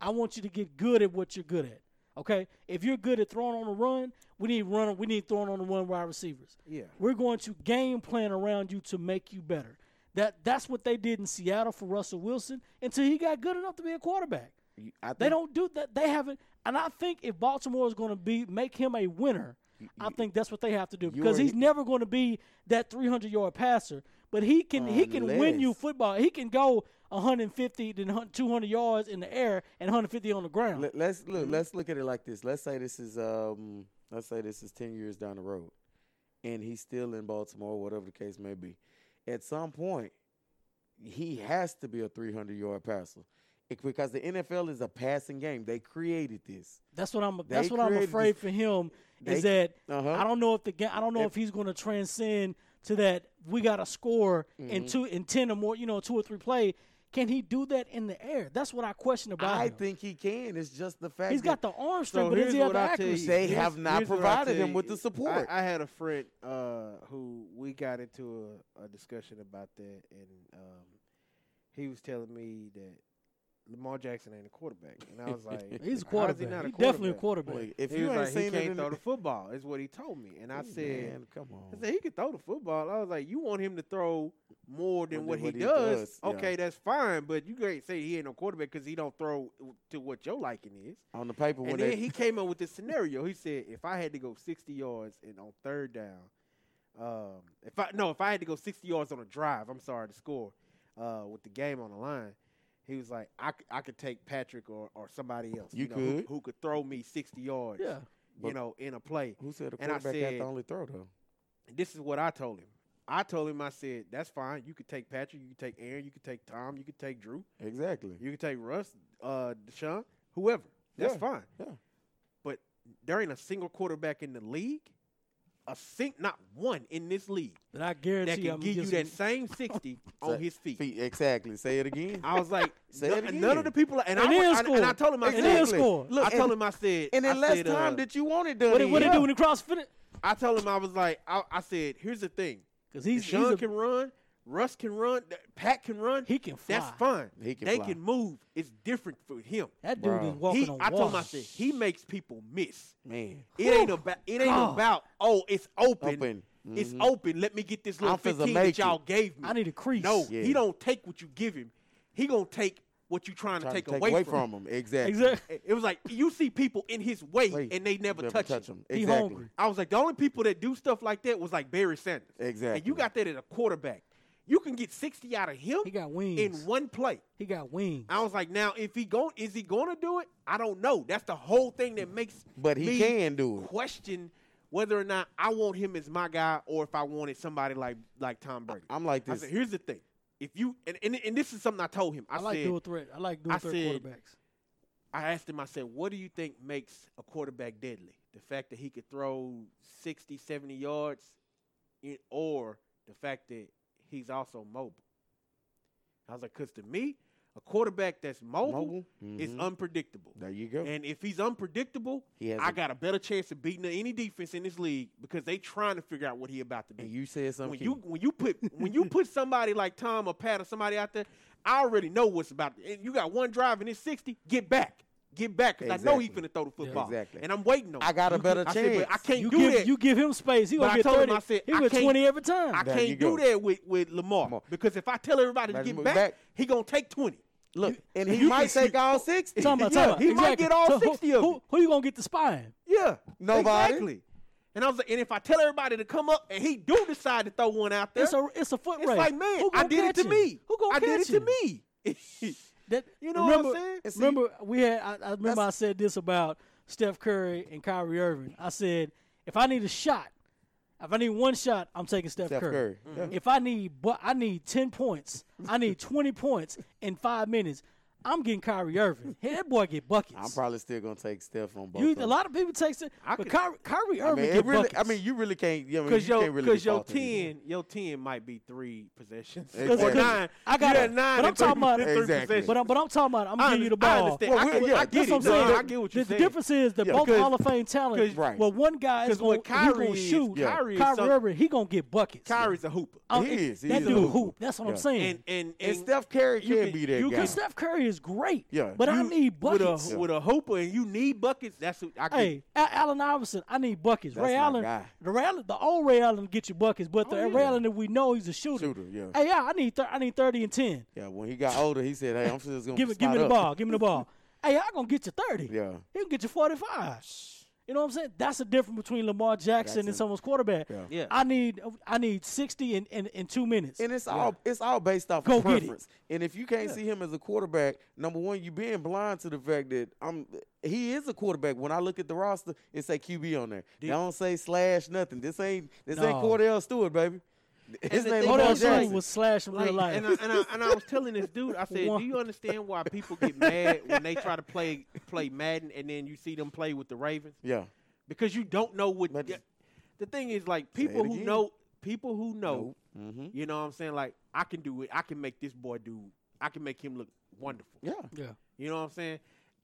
I want you to get good at what you're good at. Okay? If you're good at throwing on the run, we need throwing on the run wide receivers. Yeah. We're going to game plan around you to make you better. That's what they did in Seattle for Russell Wilson until he got good enough to be a quarterback. They don't do that. They haven't. And I think if Baltimore is going to make him a winner, I think that's what they have to do because he's never going to be that 300-yard passer. But he can win you football. He can go 150 to 200 yards in the air and 150 on the ground. Let's look at it like this. Let's say this is 10 years down the road, and he's still in Baltimore, whatever the case may be. At some point, he has to be a 300-yard passer. Because the NFL is a passing game. They created this. That's what I'm afraid for him. I don't know if he's going to transcend to that. We got to score in 10 or more. 2 or 3 play. Can he do that in the air? That's what I question about him. I think he can. It's just the fact he's got the arm strength, but does he have the accuracy? They have not provided him with the support. I had a friend who we got into a discussion about that, and he was telling me that Lamar Jackson ain't a quarterback, and I was like, "He's a quarterback. He's not a Definitely a quarterback." Wait, if he you was ain't like, seen he can't throw the football, is what he told me, and I said, man, "Come on." I said he can throw the football. I was like, "You want him to throw more than what he does? Okay, yeah. that's fine, but you can't say he ain't no quarterback because he don't throw to what your liking is." On the paper, and then he came up with this scenario. He said, "If I had to go 60 yards and on third down, if I had to go 60 yards on a drive, to score, with the game on the line." He was like, I could take Patrick or somebody else. Who could throw me 60 yards. Yeah. In a play. Who said a quarterback had to only throw though? This is what I told him. I said, that's fine. You could take Patrick. You could take Aaron. You could take Tom. You could take Drew. Exactly. You could take Russ, Deshaun, whoever. That's fine. Yeah. But there ain't a single quarterback in the league, not one in this league, that I guarantee that can give you that same 60 on his feet. Exactly. Say it again. I was like, say it again. None of the people, and I told him, I said, look, I told him, I said, and in less time that you wanted done. What did he do when he CrossFit? I told him, I was like, I said, here's the thing, because Deshaun can run, Russ can run, Pat can run. He can fly. That's fine. They can move. It's different for him. That dude is walking on water. I told him, I said, he makes people miss. Man, it ain't about. It's open. Mm-hmm. It's open. Let me get this little 15 that y'all gave me. I need a crease. No, he don't take what you give him. He gonna take what you trying to take away from him. Exactly. It was like you see people in his way and they never touch him. Exactly. He hungry. I was like, the only people that do stuff like that was like Barry Sanders. Exactly. And you got that at a quarterback. You can get 60 out of him. He got wings in one play. He got wings. I was like, now is he going to do it? I don't know. That's the whole thing that makes he can do it. Question whether or not I want him as my guy or if I wanted somebody like Tom Brady. I'm like this. I said, here's the thing. If you and this is something I told him. I like dual threat. I like dual threat quarterbacks. I asked him, I said, what do you think makes a quarterback deadly? The fact that he could throw 60, 70 yards or the fact that he's also mobile? I was like, because to me, a quarterback that's mobile is unpredictable. There you go. And if he's unpredictable, I got a better chance of beating any defense in this league because they trying to figure out what he about to do. And you said something. When you put somebody like Tom or Pat or somebody out there, I already know what's about. And you got one drive and it's 60, get back. Get back because I know he's finna throw the football. Yeah, exactly. And I'm waiting on him. I got a better chance. Said, I can't do that. You give him space. He gonna get 30. He get 20 every time. I can't do that with Lamar because if I tell everybody to get back, he gonna take 20. Look, and he might take all 60. He might get all 60 of them. Who you gonna get the spine? Yeah, nobody. Exactly. And I was like, and if I tell everybody to come up and he do decide to throw one out there, it's a foot race. It's like, man, I did it to me. Who gonna catch it to me? You know what I'm saying? Remember, I remember I said this about Steph Curry and Kyrie Irving. I said, if I need a shot, if I need one shot, I'm taking Steph Curry. Yeah. If I need 10 points, I need 20 points in 5 minutes, I'm getting Kyrie Irving. Hey, that boy get buckets. I'm probably still gonna take Steph on both. A lot of people take Steph, but Kyrie Irving get buckets. I mean, you really can't. Because your 10 might be 3 possessions. Or 9. I got it. 9. But I'm talking about exactly. But I'm talking about I'm giving you the ball. I get it. I get what you're saying. The difference is that both Hall of Fame talent. Well, one guy is going to shoot. Kyrie Irving, he gonna get buckets. Kyrie's a hooper. He is. That dude hoop. That's what I'm saying. And Steph Curry can't be that guy. Steph Curry is great. Yeah. But I need buckets. With a hooper, and you need buckets. That's what I get. Hey, Allen Iverson, I need buckets. That's Ray my Allen, guy. the old Ray Allen get you buckets, but the Oh, Ray yeah. Allen that we know he's a shooter. Yeah. Hey, yeah, I need 30 and 10. Yeah, when he got older, he said, "Hey, I'm just gonna Give me spot the up." ball. Give me the ball. Hey, I'm gonna get you 30. Yeah. He can get you 45. You know what I'm saying? That's the difference between Lamar Jackson and someone's quarterback. Yeah. Yeah. I need 60 in 2 minutes. And it's all based off Go of get it. preference. And if you can't see him as a quarterback, number one, you being blind to the fact that he is a quarterback. When I look at the roster, it say QB on there. They don't say slash nothing. This ain't Cordell Stewart, baby. His name is thing Lamar Cordell Stewart Jackson. was slash in real life. And I was telling this dude, I said, One. do you understand why people get mad when they try to play Madden and then you see them play with the Ravens? Yeah. Because you don't know what. But- The thing is, like, it people who again. know, Mm-hmm. you know what I'm saying? Like, I can do it. I can make this boy I can make him look wonderful. Yeah. Yeah. You know what I'm saying?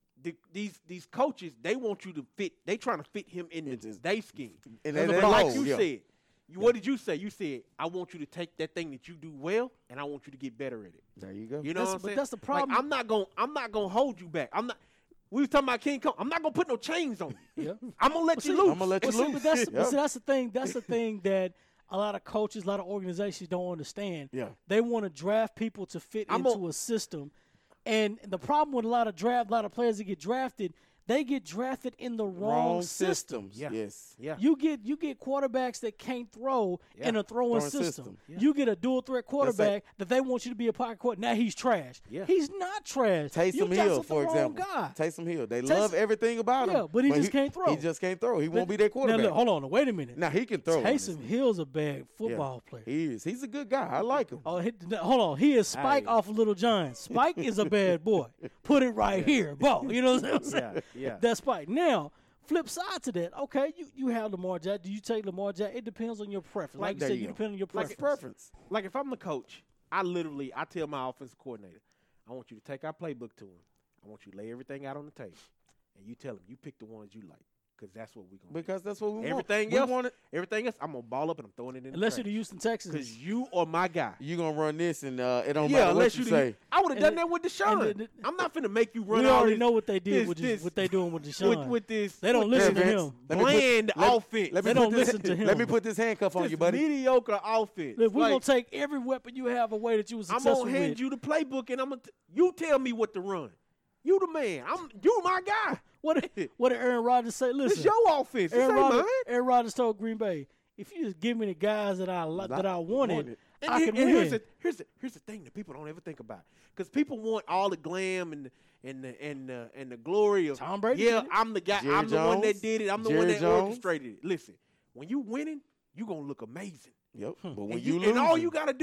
These coaches, they want you to fit. They trying to fit him in their scheme. And But they're like low, you yeah. said, what did you say? You said, I want you to take that thing that you do well, and I want you to get better at it. There you go. You know That's- what I'm but saying? that's the problem. Like, I'm not gonna hold you back. We was talking about King Kong. I'm not gonna put no chains on you. Yeah. I'm gonna let you loose. I'm gonna let you Well, see, loose. but that's, Yeah. but see, that's the thing. That's the thing that a lot of coaches, a lot of organizations don't understand. Yeah. They want to draft people to fit into a system, and the problem with a lot of players that get drafted, they get drafted in the wrong systems. Yeah. Yes. Yeah. You get quarterbacks that can't throw in a throwing system. Yeah. You get a dual threat quarterback that they want you to be a pocket quarterback. Now he's trash. Yeah. He's not trash. Taysom you Hill, drafted for the wrong example. guy. Taysom Hill. They love everything about him. Yeah, but he just can't throw. He just can't throw. He won't be their quarterback. Now look, hold on, wait a minute. Now he can throw. Taysom honestly. Hill's a bad football player. He is. He's a good guy. I like him. Oh, hold on. He is Spike off of Little Giants. Spike is a bad boy. Put it right here, bro. You know what I'm saying? Yeah. That's Spike. Now, flip side to that, okay, you have Lamar Jackson. Do you take Lamar Jackson? It depends on your preference. Like you there said, you you go. depend on your Like preference. preference. Like if I'm the coach, I tell my offensive coordinator, I want you to take our playbook to him. I want you to lay everything out on the table, and you tell him you pick the ones you like, because that's what we're gonna. Because that's what we everything want. else, everything else, I'm gonna ball up and I'm throwing it in. Unless the you're the Houston Texans. because you are my guy. You're going to run this, and it don't Yeah, matter unless what you you say. I would have And done the- that with Deshaun. and the- I'm not finna make you run we all already this, know what they did this, what they doing with Deshaun. with this. They don't with listen this to Vince, him. let me put- bland let- offense. Let me They put don't this- listen to him. Let me put this handcuff on This you, buddy. mediocre offense. Look, we're Like, going to take every weapon you have away that you was I'm successful gonna hand with. you the playbook, and you tell me what to run. You the man. You my guy. What did Aaron Rodgers say? Listen, It's your offense. This ain't mine. Aaron Rodgers told Green Bay, if you just give me the guys that I wanted, And, I here- can and win. here's the thing that people don't ever think about, because people want all the glam and the glory of Tom Brady Yeah, did it. I'm the guy. Jerry I'm the one that Jones. did it. I'm the Jerry one that Jones. orchestrated it. Listen, when you winning, you gonna look amazing. Yep. But when And, you lose, and all you gotta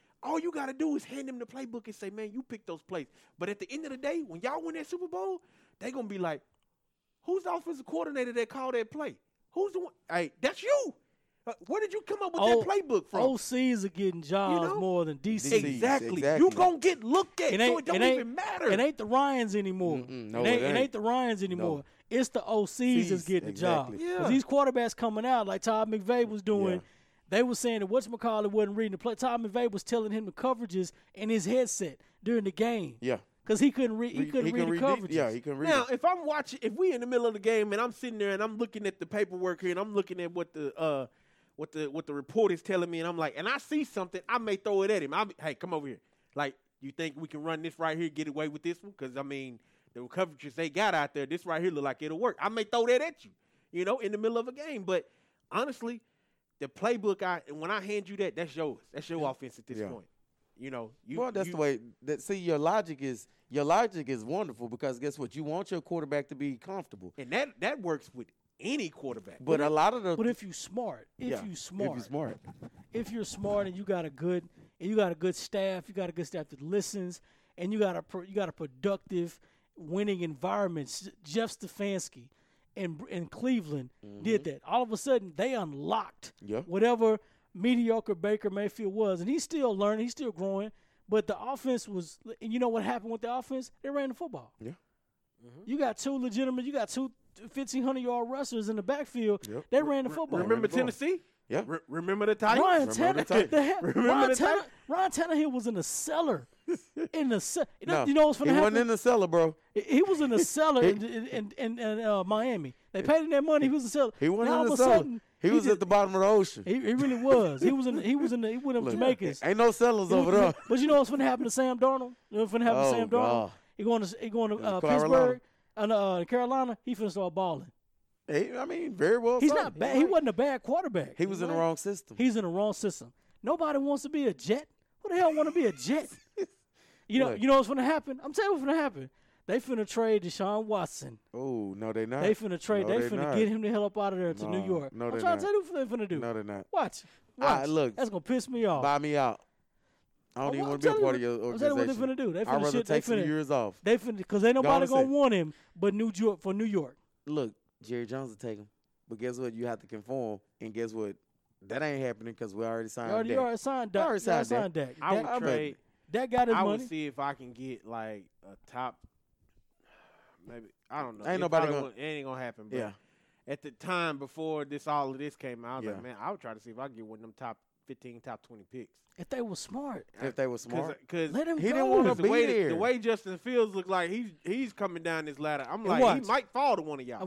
do is hand them the playbook and say, man, you pick those plays. But at the end of the day, when y'all win that Super Bowl, they gonna be like, who's the offensive coordinator that called that play? Who's the one? Hey, that's you. Where did you come up with that playbook from? OCs are getting jobs You know? more than DCs. Exactly. Exactly. You gonna get looked at, so it don't even matter. It ain't the Ryans anymore. No, it it ain't ain't. the Ryans anymore. No. It's the OCs that's getting the job. exactly. Yeah. Because these quarterbacks coming out, like Todd McVay was doing, Yeah. they were saying that whatchamacallit wasn't reading the play. Todd McVay was telling him the coverages in his headset during the game. Yeah. Because he couldn't read. He couldn't read the coverages. Yeah, he can read Now, it. if I'm watching, if we in the middle of the game and I'm sitting there and I'm looking at the paperwork here and I'm looking at what the report is telling me, and I'm like, and I see something, I may throw it at him. Hey, come over here. Like, you think we can run this right here, get away with this one? Because I mean, the coverages they got out there, this right here look like it'll work. I may throw that at you, in the middle of a game. But honestly, the playbook, when I hand you that, that's yours. That's your offense at this point. Well, that's the way. See, your logic is wonderful, because guess what? You want your quarterback to be comfortable. and that works with any quarterback. But a lot of the But if you smart, if you're smart, if if you're smart and you got a good staff, you got a good staff that listens, and you got a productive, winning environment. Jeff Stefanski in Cleveland did that. All of a sudden, they unlocked whatever mediocre Baker Mayfield was, and he's still learning, he's still growing. But the offense was, and you know what happened with the offense? They ran the football. Yeah. You got two 1,500-yard wrestlers in the backfield. They ran the football. Remember Tennessee? Yeah. Remember the Titans? Ryan Tannehill. Remember the Titans? Ryan Tannehill was in the cellar. In the cellar. No, you know what's going to he happen? wasn't in the cellar, bro. He was in the cellar in Miami. They paid him that money. He was in the cellar. He wasn't Now, in the all of a cellar. sudden, He was at the bottom of the ocean. He really was. He was in the with them Look, Jamaicans. Ain't no cellars over there. But you know what's going to happen to Sam Darnold? You know what's going to happen to Sam Darnold? God. He going to Carolina. Pittsburgh and Carolina. He finna start balling. I mean, very well. He's so. not bad. He wasn't a bad quarterback. He was in the wrong system. He's in the wrong system. Nobody wants to be a Jet. Who the hell want to be a Jet? You know what's going to happen? I'm telling you what's going to happen. They finna trade Deshaun Watson. Oh, no, they not. They finna trade. No, they finna not. get him the hell up out of there to New York. No, I'm they're trying not. to tell you what they finna do. No, they're not. Watch. Look. That's gonna piss me off. Buy me out. I don't even I'm want to be a telling part of you your I'm telling you organization. what they finna do. They I'd finna rather shit. take They some finna. years off. They finna because ain't nobody Go on and gonna want him but New York. Look, Jerry Jones will take him. But guess what? You have to conform. And guess what? That ain't happening because we already signed You Dak. already signed Dak. already signed Dak. I would trade. Dak got his I money. would see if I can get like a top. Maybe I don't know. Ain't It nobody probably gonna- won't- it ain't gonna happen. But Yeah. at the time before all of this came out, I was Yeah. like, man, I would try to see if I can get one of them top 15, top 20 picks. If they were smart, If they were smart. Because let him He go. didn't wanna the be way there. the way Justin Fields look like he's coming down this ladder. I'm And like watch. he might fall to one of y'all.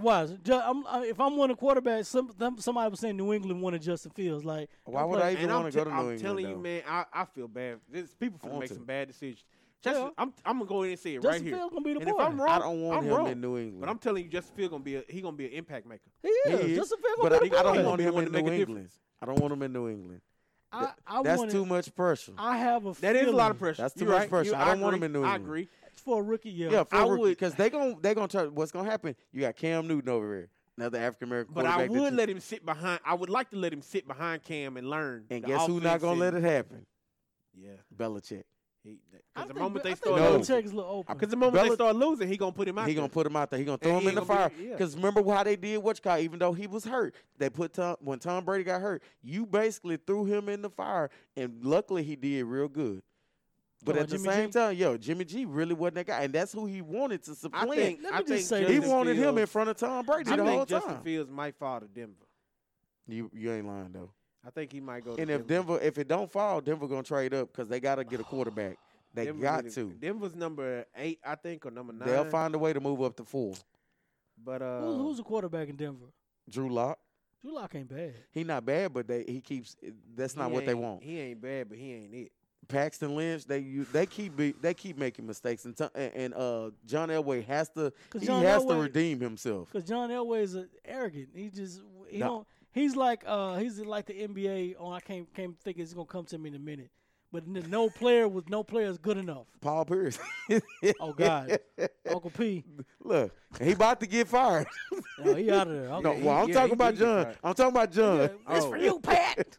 If I'm one of quarterbacks, somebody was saying New England wanted Justin Fields. Like, Why would I even And want to go to New I'm England? telling you, though? man, I feel bad. People I finna want make to. some bad decisions. Yeah. Justin, I'm gonna go in and say it Justin right here. Fields gonna be the And boy. if I'm wrong, I don't want I'm him wrong. in New England. But I'm telling you, Justin Fields gonna be an impact maker. he is. He is, Justin Fields but gonna be the I don't boy. want He him wanna in make New a England. difference. I don't want him in New England. That's wanted- too much pressure. I have a That is a lot of pressure. That's too You're much right. pressure. I don't want him in New I England. agree. for a rookie year. Yeah, I for would- because they gonna try. What's gonna happen? You got Cam Newton over here, another African American But quarterback. I would let him sit behind. I would like to let him sit behind Cam and learn. And the guess who not offense gonna let and- it happen? Yeah, Belichick. I because the think moment they I think start No. losing, Belichick's a little open. because the moment they Belich- start losing, he gonna put him out. He there. gonna put him out there. He gonna throw And him he in the ain't gonna fire. be- yeah. Because remember how they did even though he was hurt, they put when Tom Brady got hurt. You basically threw him in the fire, and luckily he did real good. But Talking at the about same Jimmy time, Jimmy G really wasn't that guy, and that's who he wanted to I supplant. think. Let I me just think say he Justin wanted him in Fields- front of Tom Brady I the whole think Justin time. Fields might fall to Denver. You ain't lying though. I think he might go. To And if it don't fall, Denver gonna trade up because they gotta get a quarterback. They Denver got need to. Denver's number 8, I think, or number 9. They'll find a way to move up to 4. But Who's the quarterback in Denver? Drew Lock. Drew Lock ain't bad. He not bad, but he keeps. That's not he what they ain't- want. He ain't bad, but he ain't it. Paxton Lynch, they keep making mistakes, and John Elway has to John to Elway- redeem himself. Because John Elway is arrogant. He No. don't. He's like the NBA. Oh, I can't think it's gonna come to me in a minute. But no player is good enough. Paul Pierce. Oh God, Uncle P. Look, he about to get fired. No, he out of there. No, Okay. well, I'm yeah, talking he about did get John. fired. I'm talking about John. It's for you, Pat.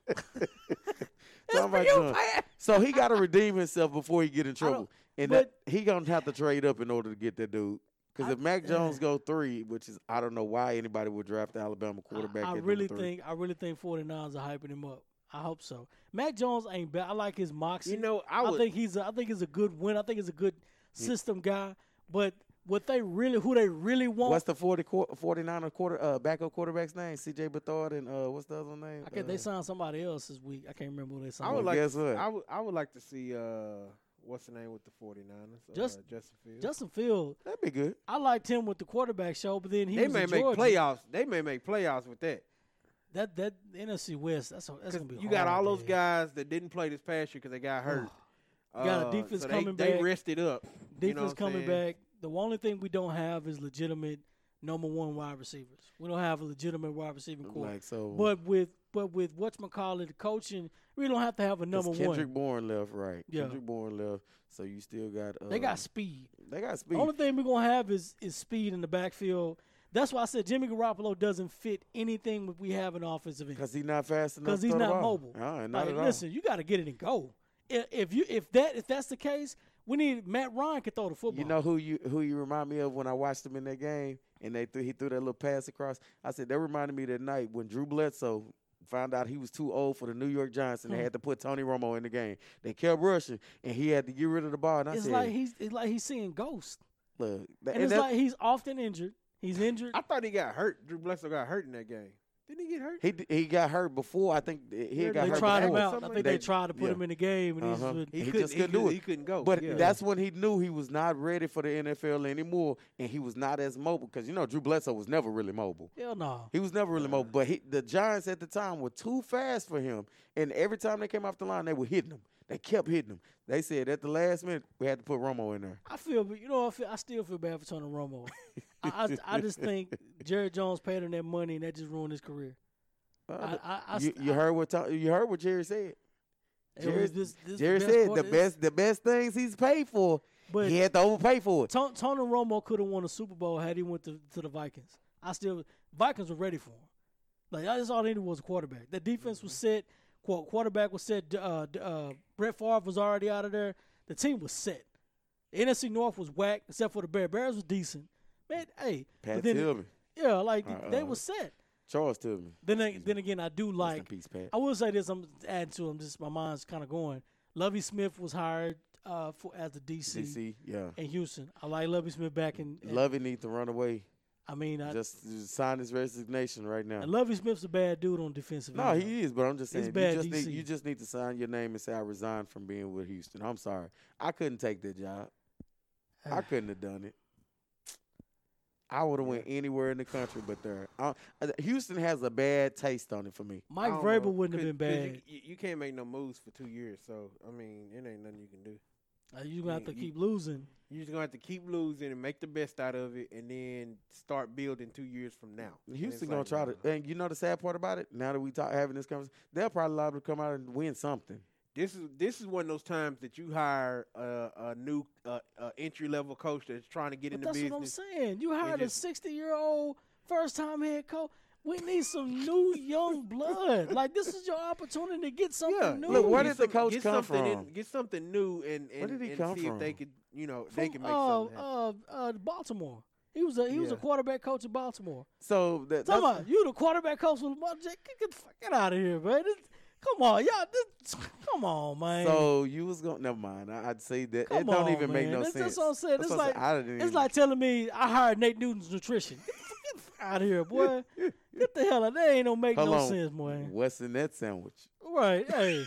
It's Talking for about you, John. Pat. So he got to redeem himself before he get in trouble, and but- he gonna have to trade up in order to get that dude. Because if Mac Jones go 3, which is I don't know why anybody would draft the Alabama quarterback. I at really number 3. think 49ers are hyping him up. I hope so. Mac Jones ain't bad. I like his moxie. You know, I think he's a good win. I think he's a good system guy. But who they really want? What's the 49er backup quarterback's name? C.J. Beathard and what's the other name? They signed somebody else this week. I can't remember who they signed. I would Well, like. guess what? I would like to see what's the name with the 49ers? Justin Fields. Justin Fields. That'd be good. I liked him with the quarterback show, but then he They was may in make Georgia. playoffs. They may make playoffs with that. That NFC West. That's gonna be. You got hard, all those man. guys that didn't play this past year because they got hurt. You got a defense so coming they back. rested up. Defense you know what I'm coming saying? back. The only thing we don't have is legitimate number 1 wide receivers. We don't have a legitimate wide receiving core. Like so. But with whatchamacallit, the coaching, we don't have to have a 'cause number Kendrick one. Bourne left, right? Yeah. Kendrick Bourne left, so you still got. They got speed. They got speed. The only thing we're gonna have is speed in the backfield. That's why I said Jimmy Garoppolo doesn't fit anything we have in offensive end. Because he's not fast enough. Because he's to throw the not ball. mobile. Not Like, at all. listen, you got to get it and go. If that's the case, we need Matt Ryan can throw the football. You know who you remind me of when I watched him in that game and he threw that little pass across. I said that reminded me that night when Drew Bledsoe found out he was too old for the New York Giants and they had to put Tony Romo in the game. They kept rushing and he had to get rid of the ball. And I it's said, like he's seeing ghosts, look, and it's like he's often injured. He's injured. I thought he got hurt. Drew Bledsoe got hurt in that game. Didn't he get hurt? He got hurt before. I think he got They hurt tried him before. out. I think they tried to put him in the game, and He just couldn't do it. He couldn't go. But that's when he knew he was not ready for the NFL anymore, and he was not as mobile. Because, Drew Bledsoe was never really mobile. Hell no. He was never really mobile. But the Giants at the time were too fast for him, and every time they came off the line, they were hitting him. They kept hitting him. They said at the last minute, we had to put Romo in there. I still feel bad for Tony Romo. I just think Jerry Jones paid him that money, and that just ruined his career. You heard what Jerry said. Jerry said the best things he's paid for, but he had to overpay for it. Tony Romo could have won a Super Bowl had he went to the Vikings. Vikings were ready for him. Like, that's all they needed was a quarterback. The defense was set. Quarterback was set. Brett Favre was already out of there. The team was set. The NFC North was whack, except for the Bears. Bears was decent. Man, hey. Pat Tillman. Yeah, they were set. Charles Tillman. Then again, I do like. Peace, Pat. I will say this. I'm adding to him. Just my mind's kind of going. Lovie Smith was hired as the DC. Yeah. In Houston. I like Lovie Smith back in. Lovie needs to run away. I mean, just sign his resignation right now. And Lovie Smith's a bad dude on defensive. No, he is, but I'm just saying you just need to sign your name and say I resigned from being with Houston. I'm sorry, I couldn't take that job. I couldn't have done it. I would have went anywhere in the country but there. Houston has a bad taste on it for me. Mike Vrabel wouldn't have been bad. You can't make no moves for 2 years, so I mean, it ain't nothing you can do. You're gonna have to keep losing. You're just gonna have to keep losing and make the best out of it, and then start building 2 years from now. Houston gonna try to, and the sad part about it. Now that we having this conversation, they'll probably liable to come out and win something. This is one of those times that you hire a new entry level coach that's trying to get in the business. That's what I'm saying. You hired a 60-year-old first time head coach. We need some new young blood. Like, this is your opportunity to get something new. Look, where did the coach come from? Get something new and where did he come see from? if they could, they can make something happen. Baltimore. He was a quarterback coach in Baltimore. So that's you the quarterback coach with get out of here, man. Come on, y'all. Come on, man. So you was going. Never mind. I'd say that it don't even make no sense. That's what I'm saying. It's like telling me I hired Nate Newton's nutrition. Get out of here, boy. Get the hell out. That ain't make no sense, boy. What's in that sandwich? Right. Hey.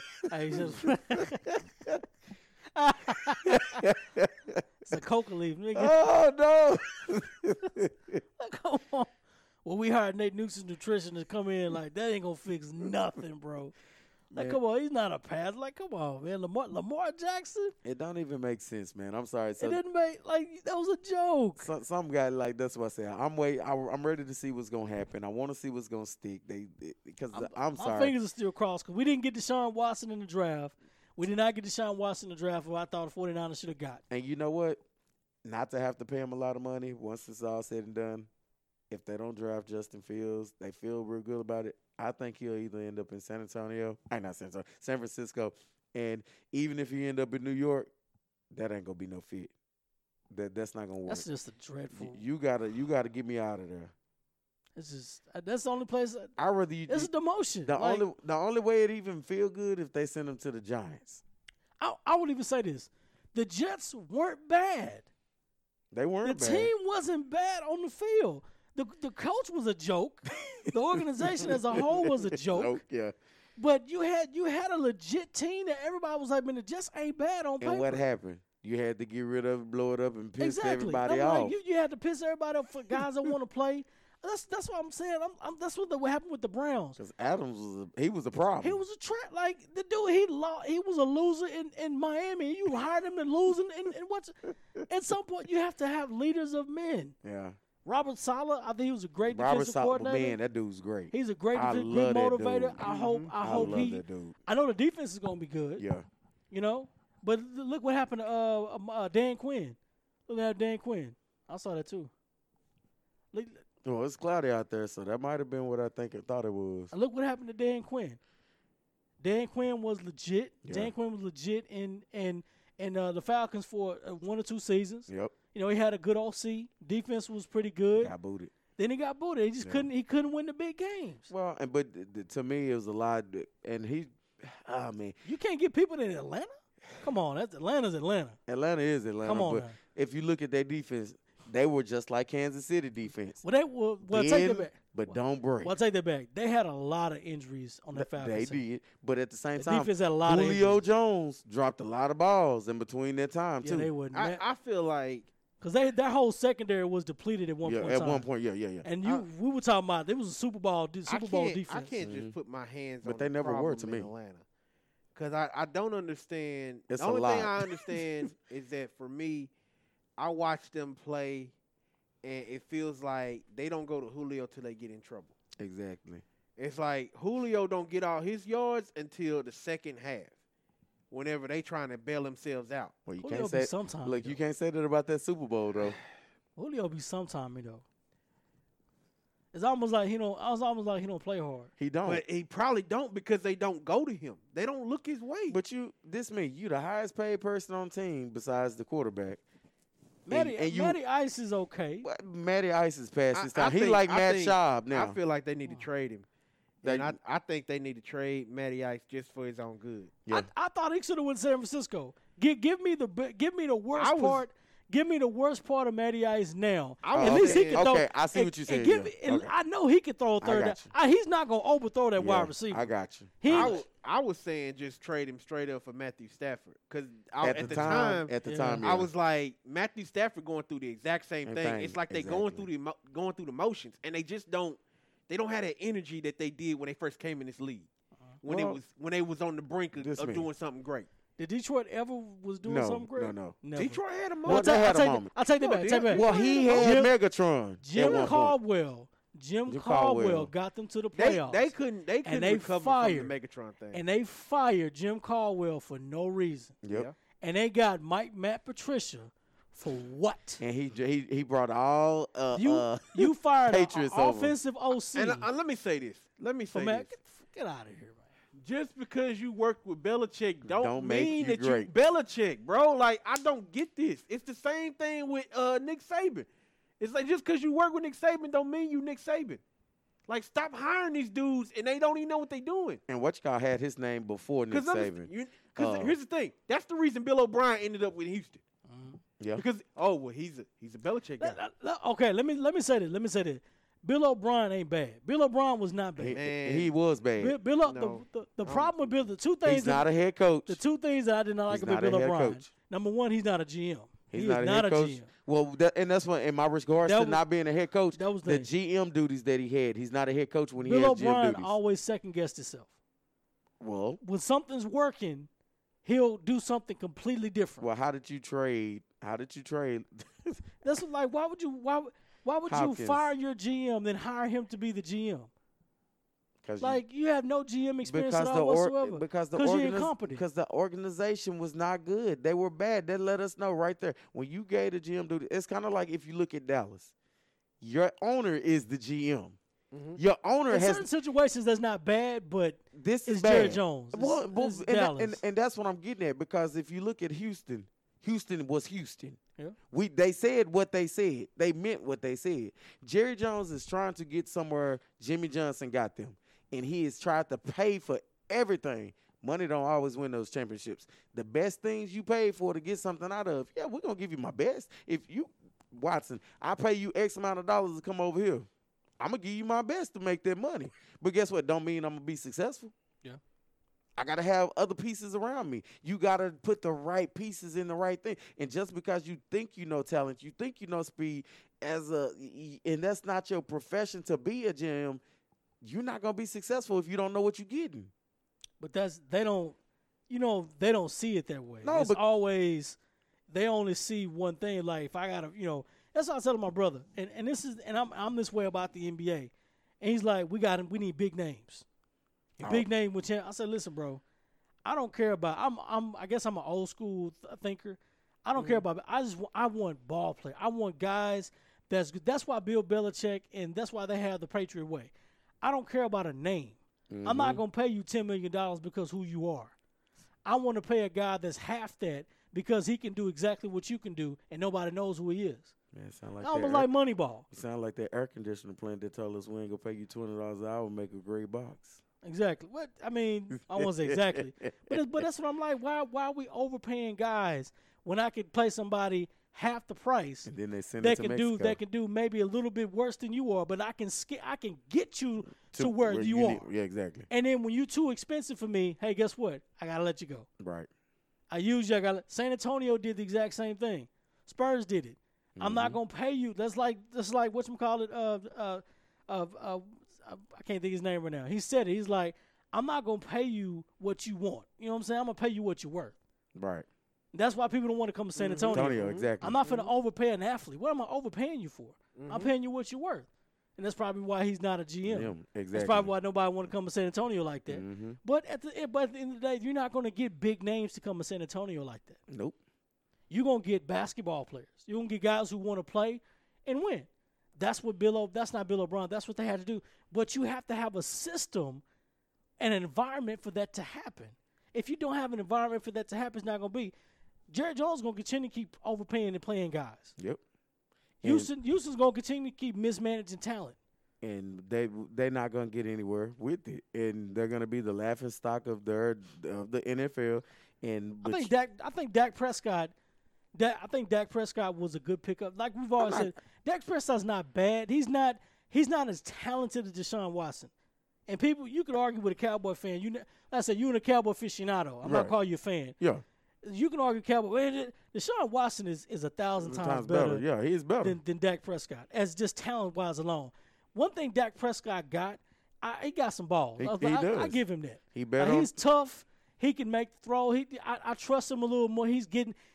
It's a coca leaf, nigga. Oh no. Come on. Well, we hired Nate Newton's nutrition to come in like that ain't gonna fix nothing, bro. Like, come on, he's not a pass. Like, come on, man. Lamar Jackson. It don't even make sense, man. I'm sorry. So, it didn't make that was a joke. Some guy that's what I say. I'm ready to see what's gonna happen. I want to see what's gonna stick. Because I'm sorry. My fingers are still crossed because we didn't get Deshaun Watson in the draft. We did not get Deshaun Watson in the draft, who I thought the 49ers should have got. And you know what? Not to have to pay him a lot of money once it's all said and done. If they don't draft Justin Fields, they feel real good about it. I think he'll either end up in San Francisco. And even if he end up in New York, that ain't gonna be no fit. That's not gonna work. That's just a dreadful. You gotta get me out of there. It's just that's the only place. I rather you. It's a demotion. The only way it even feel good if they send him to the Giants. I would even say this: the Jets weren't bad. They weren't. The team wasn't bad on the field. The coach was a joke. The organization as a whole was a joke. Yeah. But you had a legit team that everybody was like, man, the Jets ain't bad on paper. And what happened? You had to get rid of it, blow it up, and piss everybody off. Like, you had to piss everybody off for guys that want to play. That's what I'm saying. That's what happened with the Browns. Because Adams was a problem. He was a trap. Like the dude, he was a loser in Miami. You hired him to lose, and what's at some point you have to have leaders of men. Yeah. Robert Saleh, I think he was a great defensive coordinator. Man, that dude's great. He's a great motivator. I hope that dude. I know the defense is gonna be good. Yeah. But look what happened to Dan Quinn. Look at Dan Quinn. I saw that too. Well, it's cloudy out there, so that might have been what I thought it was. Look what happened to Dan Quinn. Dan Quinn was legit. Yeah. Dan Quinn was legit in the Falcons for 1 or 2 seasons. Yep. He had a good OC. Defense was pretty good. Got booted. Then he got booted. He just couldn't win the big games. Well, but to me it was a lot. And man, you can't get people in Atlanta. Come on, Atlanta's Atlanta. Atlanta is Atlanta. Come on, but if you look at their defense, they were just like Kansas City defense. Well, take it back. but don't break. Well, I'll take that back. They had a lot of injuries on that Falcons They team. did, but at the same The time, defense had a lot of Julio injuries. Jones dropped a lot of balls in between that time Yeah, too. they wouldn't. I feel like Because their whole secondary was depleted at one point. at in one time. point, yeah. And we were talking about it was a Super Bowl defense. I can't just put my hands But on they the never were problem to in me. Atlanta. Because I don't understand. It's the a only thing lot. I understand is that for me, I watch them play, and it feels like they don't go to Julio till they get in trouble. Exactly. It's like Julio don't get all his yards until the second half, whenever they trying to bail themselves out. Well, you Julio can't be say. sometime, Look, though. you can't say that about that Super Bowl though. Julio be sometime, It's almost like he don't play hard. He don't. But he probably don't because they don't go to him. They don't look his way. But you the highest paid person on the team besides the quarterback. Matty and you- Ice is okay. What? Matty Ice is past his I time. He think- like I Matt think- Schaub now. I feel like they need to trade him. They- And I think they need to trade Matty Ice just for his own good. Yeah. I thought he should have went to San Francisco. Give me the worst I was- part. Give me the worst part of Matty Ice now. I was At least he saying- can throw. Okay, I see and- what you and said, give yeah. me- and Okay. I know he can throw a I third down. got He's not gonna overthrow that Yeah, wide receiver. I got you. He, I was saying just trade him straight up for Matthew Stafford because At the time, Yeah. I was like Matthew Stafford going through the exact same Same thing. thing, It's like they going exactly. through the motions, and they just don't have that energy that they did when they first came in this league. When Well, they was on the brink of this me. doing something great. did Detroit ever was doing No, something great? no. Never. Detroit had a Well, moment. they had a take moment. I'll take that No, back. they Take that had- back. Well, he had Jim- Megatron at Jim one point. Caldwell. Jim Jim Caldwell Caldwell. got them to the They playoffs. couldn't And they recover fired. from the Megatron thing. And they fired Jim Caldwell for no reason. Yep. Yeah. And they got Matt Patricia for what? And he brought all You fired an Patriots over. offensive OC And let me say this. for Matt. Get out of here, man. Just because you work with Belichick don't make mean you that great. you Belichick, bro. Like, I don't get this. It's the same thing with Nick Saban. It's like just because you work with Nick Saban don't mean you Nick Saban. Like, stop hiring these dudes and they don't even know what they're doing. and what you call had his name before Nick Because Saban. here's the thing. That's the reason Bill O'Brien ended up with Houston. Yeah. Because he's a Belichick guy. Okay, let me say this. Let me say this. Bill O'Brien ain't bad. Bill O'Brien was not bad. Man. He was bad. No. The problem with Bill, the two things He's not a head coach. the two things that I did not like He's about not a Bill head O'Brien. coach. Number one, he's not a GM. He's He not is a head coach. GM. Well, and that's what in my regards That to was- not being a head coach, that was the the- GM duties that he had. He's not a head coach when he Bill has GM O'Brien duties. always second guessed himself. Well, When something's working, he'll do something completely different. how did you trade? How did you trade? That's like why would you Hopkins. you fire your GM then hire him to be the GM? 'Cause Like you have no GM experience at because all whatsoever. because the 'Cause you're organiz- incompetent. because the organization was not good. They were bad. That let us know right there. When you gave the GM duty, it's kind of like if you look at Dallas, your owner is the GM. Your owner In has certain situations that's not bad, but this is it's bad. Jerry Jones. Well, It's and, Dallas. and that's what I'm getting at because if you look at Houston, Houston was Houston. Yeah. They said what they said. They meant what they said. Jerry Jones is trying to get somewhere Jimmy Johnson got them. And he has tried to pay for everything. Money don't always win those championships. The best things you pay for to get something out of, yeah, we're going to give you my best. If you, Watson, I pay you X amount of dollars to come over here. I'm going to give you my best to make that money. But guess what? Don't mean I'm going to be successful. Yeah. I got to have other pieces around me. You got to put the right pieces in the right thing. And just because you think you know talent, you think you know speed, and that's not your profession to be a GM, you're not going to be successful if you don't know what you're getting. But they don't see it that way. No, It's but- always they only see one thing. Like if I gotta, that's what I tell my brother. And I'm this way about the NBA. And he's like, we need big names. Oh. Big name with champ. I said, listen, bro, I don't care about. I guess I'm an old school thinker. I don't care about. I want ball play. I want guys that's good. That's why Bill Belichick and that's why they have the Patriot way. I don't care about a name. I'm not gonna pay you $10 million because who you are. I want to pay a guy that's half that because he can do exactly what you can do and nobody knows who he is. Man, sound like Almost that like Moneyball. you sound like that air conditioner plant that told us we ain't going to pay you $20 an hour and make a great box. Exactly. What I mean, I won't say exactly, but that's what I'm like. Why are we overpaying guys when I could play somebody half the price And then they send it to Mexico. that can do maybe a little bit worse than you are, but I can get you to where you are. Yeah, exactly. And then when you're too expensive for me, hey, guess what? I gotta let you go. Right. I use you. San Antonio did the exact same thing. Spurs did it. I'm not gonna pay you. That's like whatchamacallit, I can't think his name right now. He said it. He's like, I'm not gonna pay you what you want. You know what I'm saying? I'm gonna pay you what you're worth. Right. That's why people don't want to come to San Antonio. Exactly. I'm not finna overpay an athlete. What am I overpaying you for? I'm paying you what you're worth. And that's probably why he's not a GM. Exactly. That's probably why nobody want to come to San Antonio like that. But at the end of the day, you're not going to get big names to come to San Antonio like that. Nope. You're going to get basketball players. You're going to get guys who want to play and win. That's not Bill O'Brien. That's what they had to do. But you have to have a system and an environment for that to happen. If you don't have an environment for that to happen, it's not going to be. Jerry Jones is going to continue to keep overpaying and playing guys. Yep. Houston's going to continue to keep mismanaging talent. And they're not going to get anywhere with it. And they're going to be the laughing stock of the NFL. And I think Dak Prescott was a good pickup. Like we've always said, Dak Prescott's not bad. He's not as talented as Deshaun Watson. And people, you could argue with a Cowboy fan. Like I said, you're a Cowboy aficionado. I'm not calling you a fan. Yeah. You can argue Cowboy. Deshaun Watson is 1,000 times better. Yeah, he's better than Dak Prescott, as just talent-wise alone. One thing Dak Prescott got, he got some balls. He does. I give him that. He's tough. He can make the throw. I trust him a little more. He's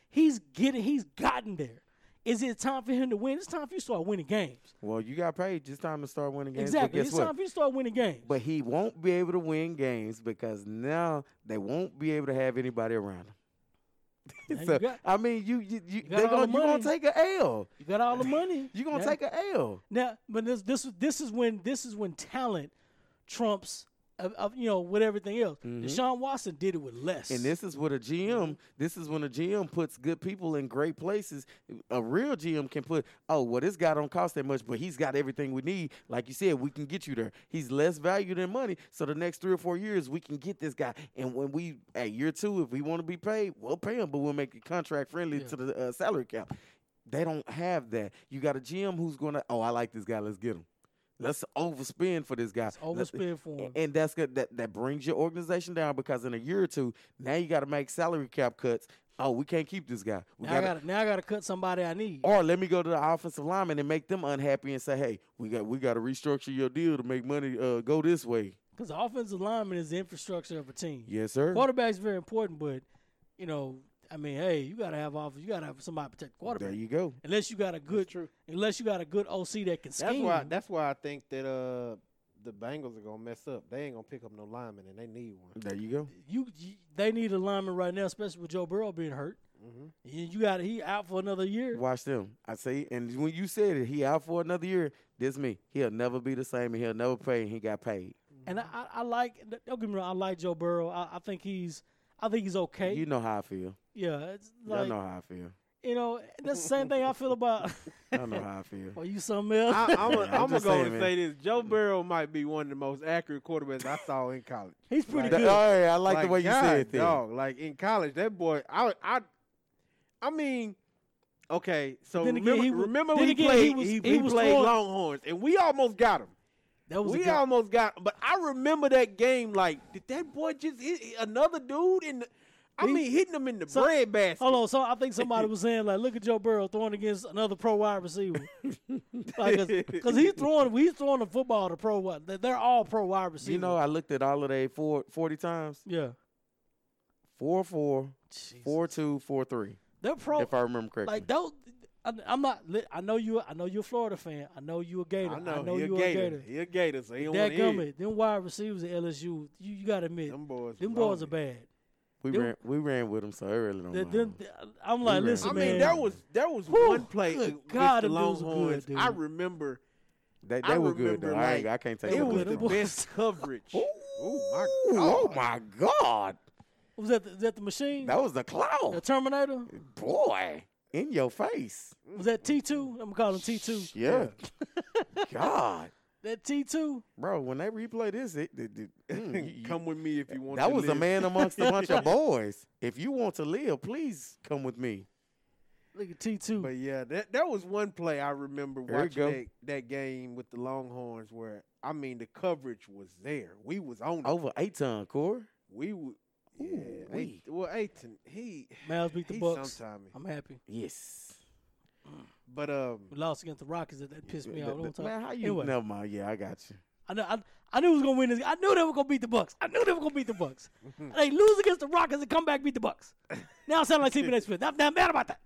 gotten there. Is it time for him to win? It's time for you to start winning games. Well, you got paid. It's time to start winning games. Exactly. It's time for you to start winning games. But he won't be able to win games because now they won't be able to have anybody around him. So, I mean, you're gonna take an L. You got all the money. You're gonna take an L. Now, but this is when talent trumps with everything else. Deshaun Watson did it with less. And this is what a GM. This is when a GM puts good people in great places. A real GM can put, this guy don't cost that much, but he's got everything we need. Like you said, we can get you there. He's less value than money. So the next 3 or 4 years, we can get this guy. And when at year 2, if we want to be paid, we'll pay him, but we'll make it contract friendly to the salary cap. They don't have that. You got a GM who's going to, I like this guy. Let's get him. Let's overspend for this guy. Let's overspend for him. And that's good. That brings your organization down because in a year or two, now you got to make salary cap cuts. We can't keep this guy. Now I got to cut somebody I need. Or let me go to the offensive lineman and make them unhappy and say, hey, we got to restructure your deal to make money go this way. Because the offensive lineman is the infrastructure of a team. Yes, sir. Quarterback's very important, but, you got to have somebody protect the quarterback. There you go. Unless you got a good OC that can scheme. That's why I think that the Bengals are gonna mess up. They ain't gonna pick up no lineman, and they need one. There you go. They need a lineman right now, especially with Joe Burrow being hurt. He out for another year. Watch them. I say, and when you said it, he out for another year. This me. He'll never be the same, and he'll never pay. And he got paid. And I like. Don't get me wrong. I like Joe Burrow. I think he's okay. You know how I feel. Yeah, it's like, I know how I feel. That's the same thing I feel about. I know how I feel. Or you something else? I'm going to say this. Joe Burrow might be one of the most accurate quarterbacks I saw in college. He's pretty good. I like the way you said that. Dog, like in college, that boy, I mean, okay, so remember when he played Longhorns, and we almost got him. Almost got him. But I remember that game, like, did that boy just hit another dude in the – hitting him in the bread basket. Hold on. So I think somebody was saying, like, look at Joe Burrow throwing against another pro wide receiver. Because he's throwing the football to pro wide. They're all pro wide receivers. I looked at all of they 40 times. Yeah. 4-4, 4-2, 4-3. They're pro. If I remember correctly. Like, those. I'm not. I know you're a Florida fan. I know you're a Gator. I know you're a Gator. He's a Gator, so he don't want to hear. Them wide receivers at LSU, you got to admit, them boys are bad. We ran with them, so I really don't know. I'm like, listen, man. I mean, there was one play against the Longhorns. Good, I remember. They were good, though. I can't take it. It was the best coverage. Oh, my God. Was that the machine? That was the Cloud. The Terminator? Boy, in your face. Was that T2? I'm going to call him T2. Yeah. God. That T2? Bro, when they replay this, come with me if you want to live. That was a man amongst a bunch of boys. If you want to live, please come with me. Look at T2. But yeah, that was one play I remember There you watching that game with the Longhorns where I mean the coverage was there. We was on it. Over 8-ton, Corey. We would. Yeah, wee. Aiton, he Mavs beat the he Bucks. sometime. I'm happy. Yes. But We lost against the Rockets. That pissed me off. Don't talk. Man, how you? Anyway. Never mind. Yeah, I got you. I knew we was gonna win this. I knew they were gonna beat the Bucks. They lose against the Rockets and come back and beat the Bucks. Now I sound like Stephen A. Smith. I'm mad about that.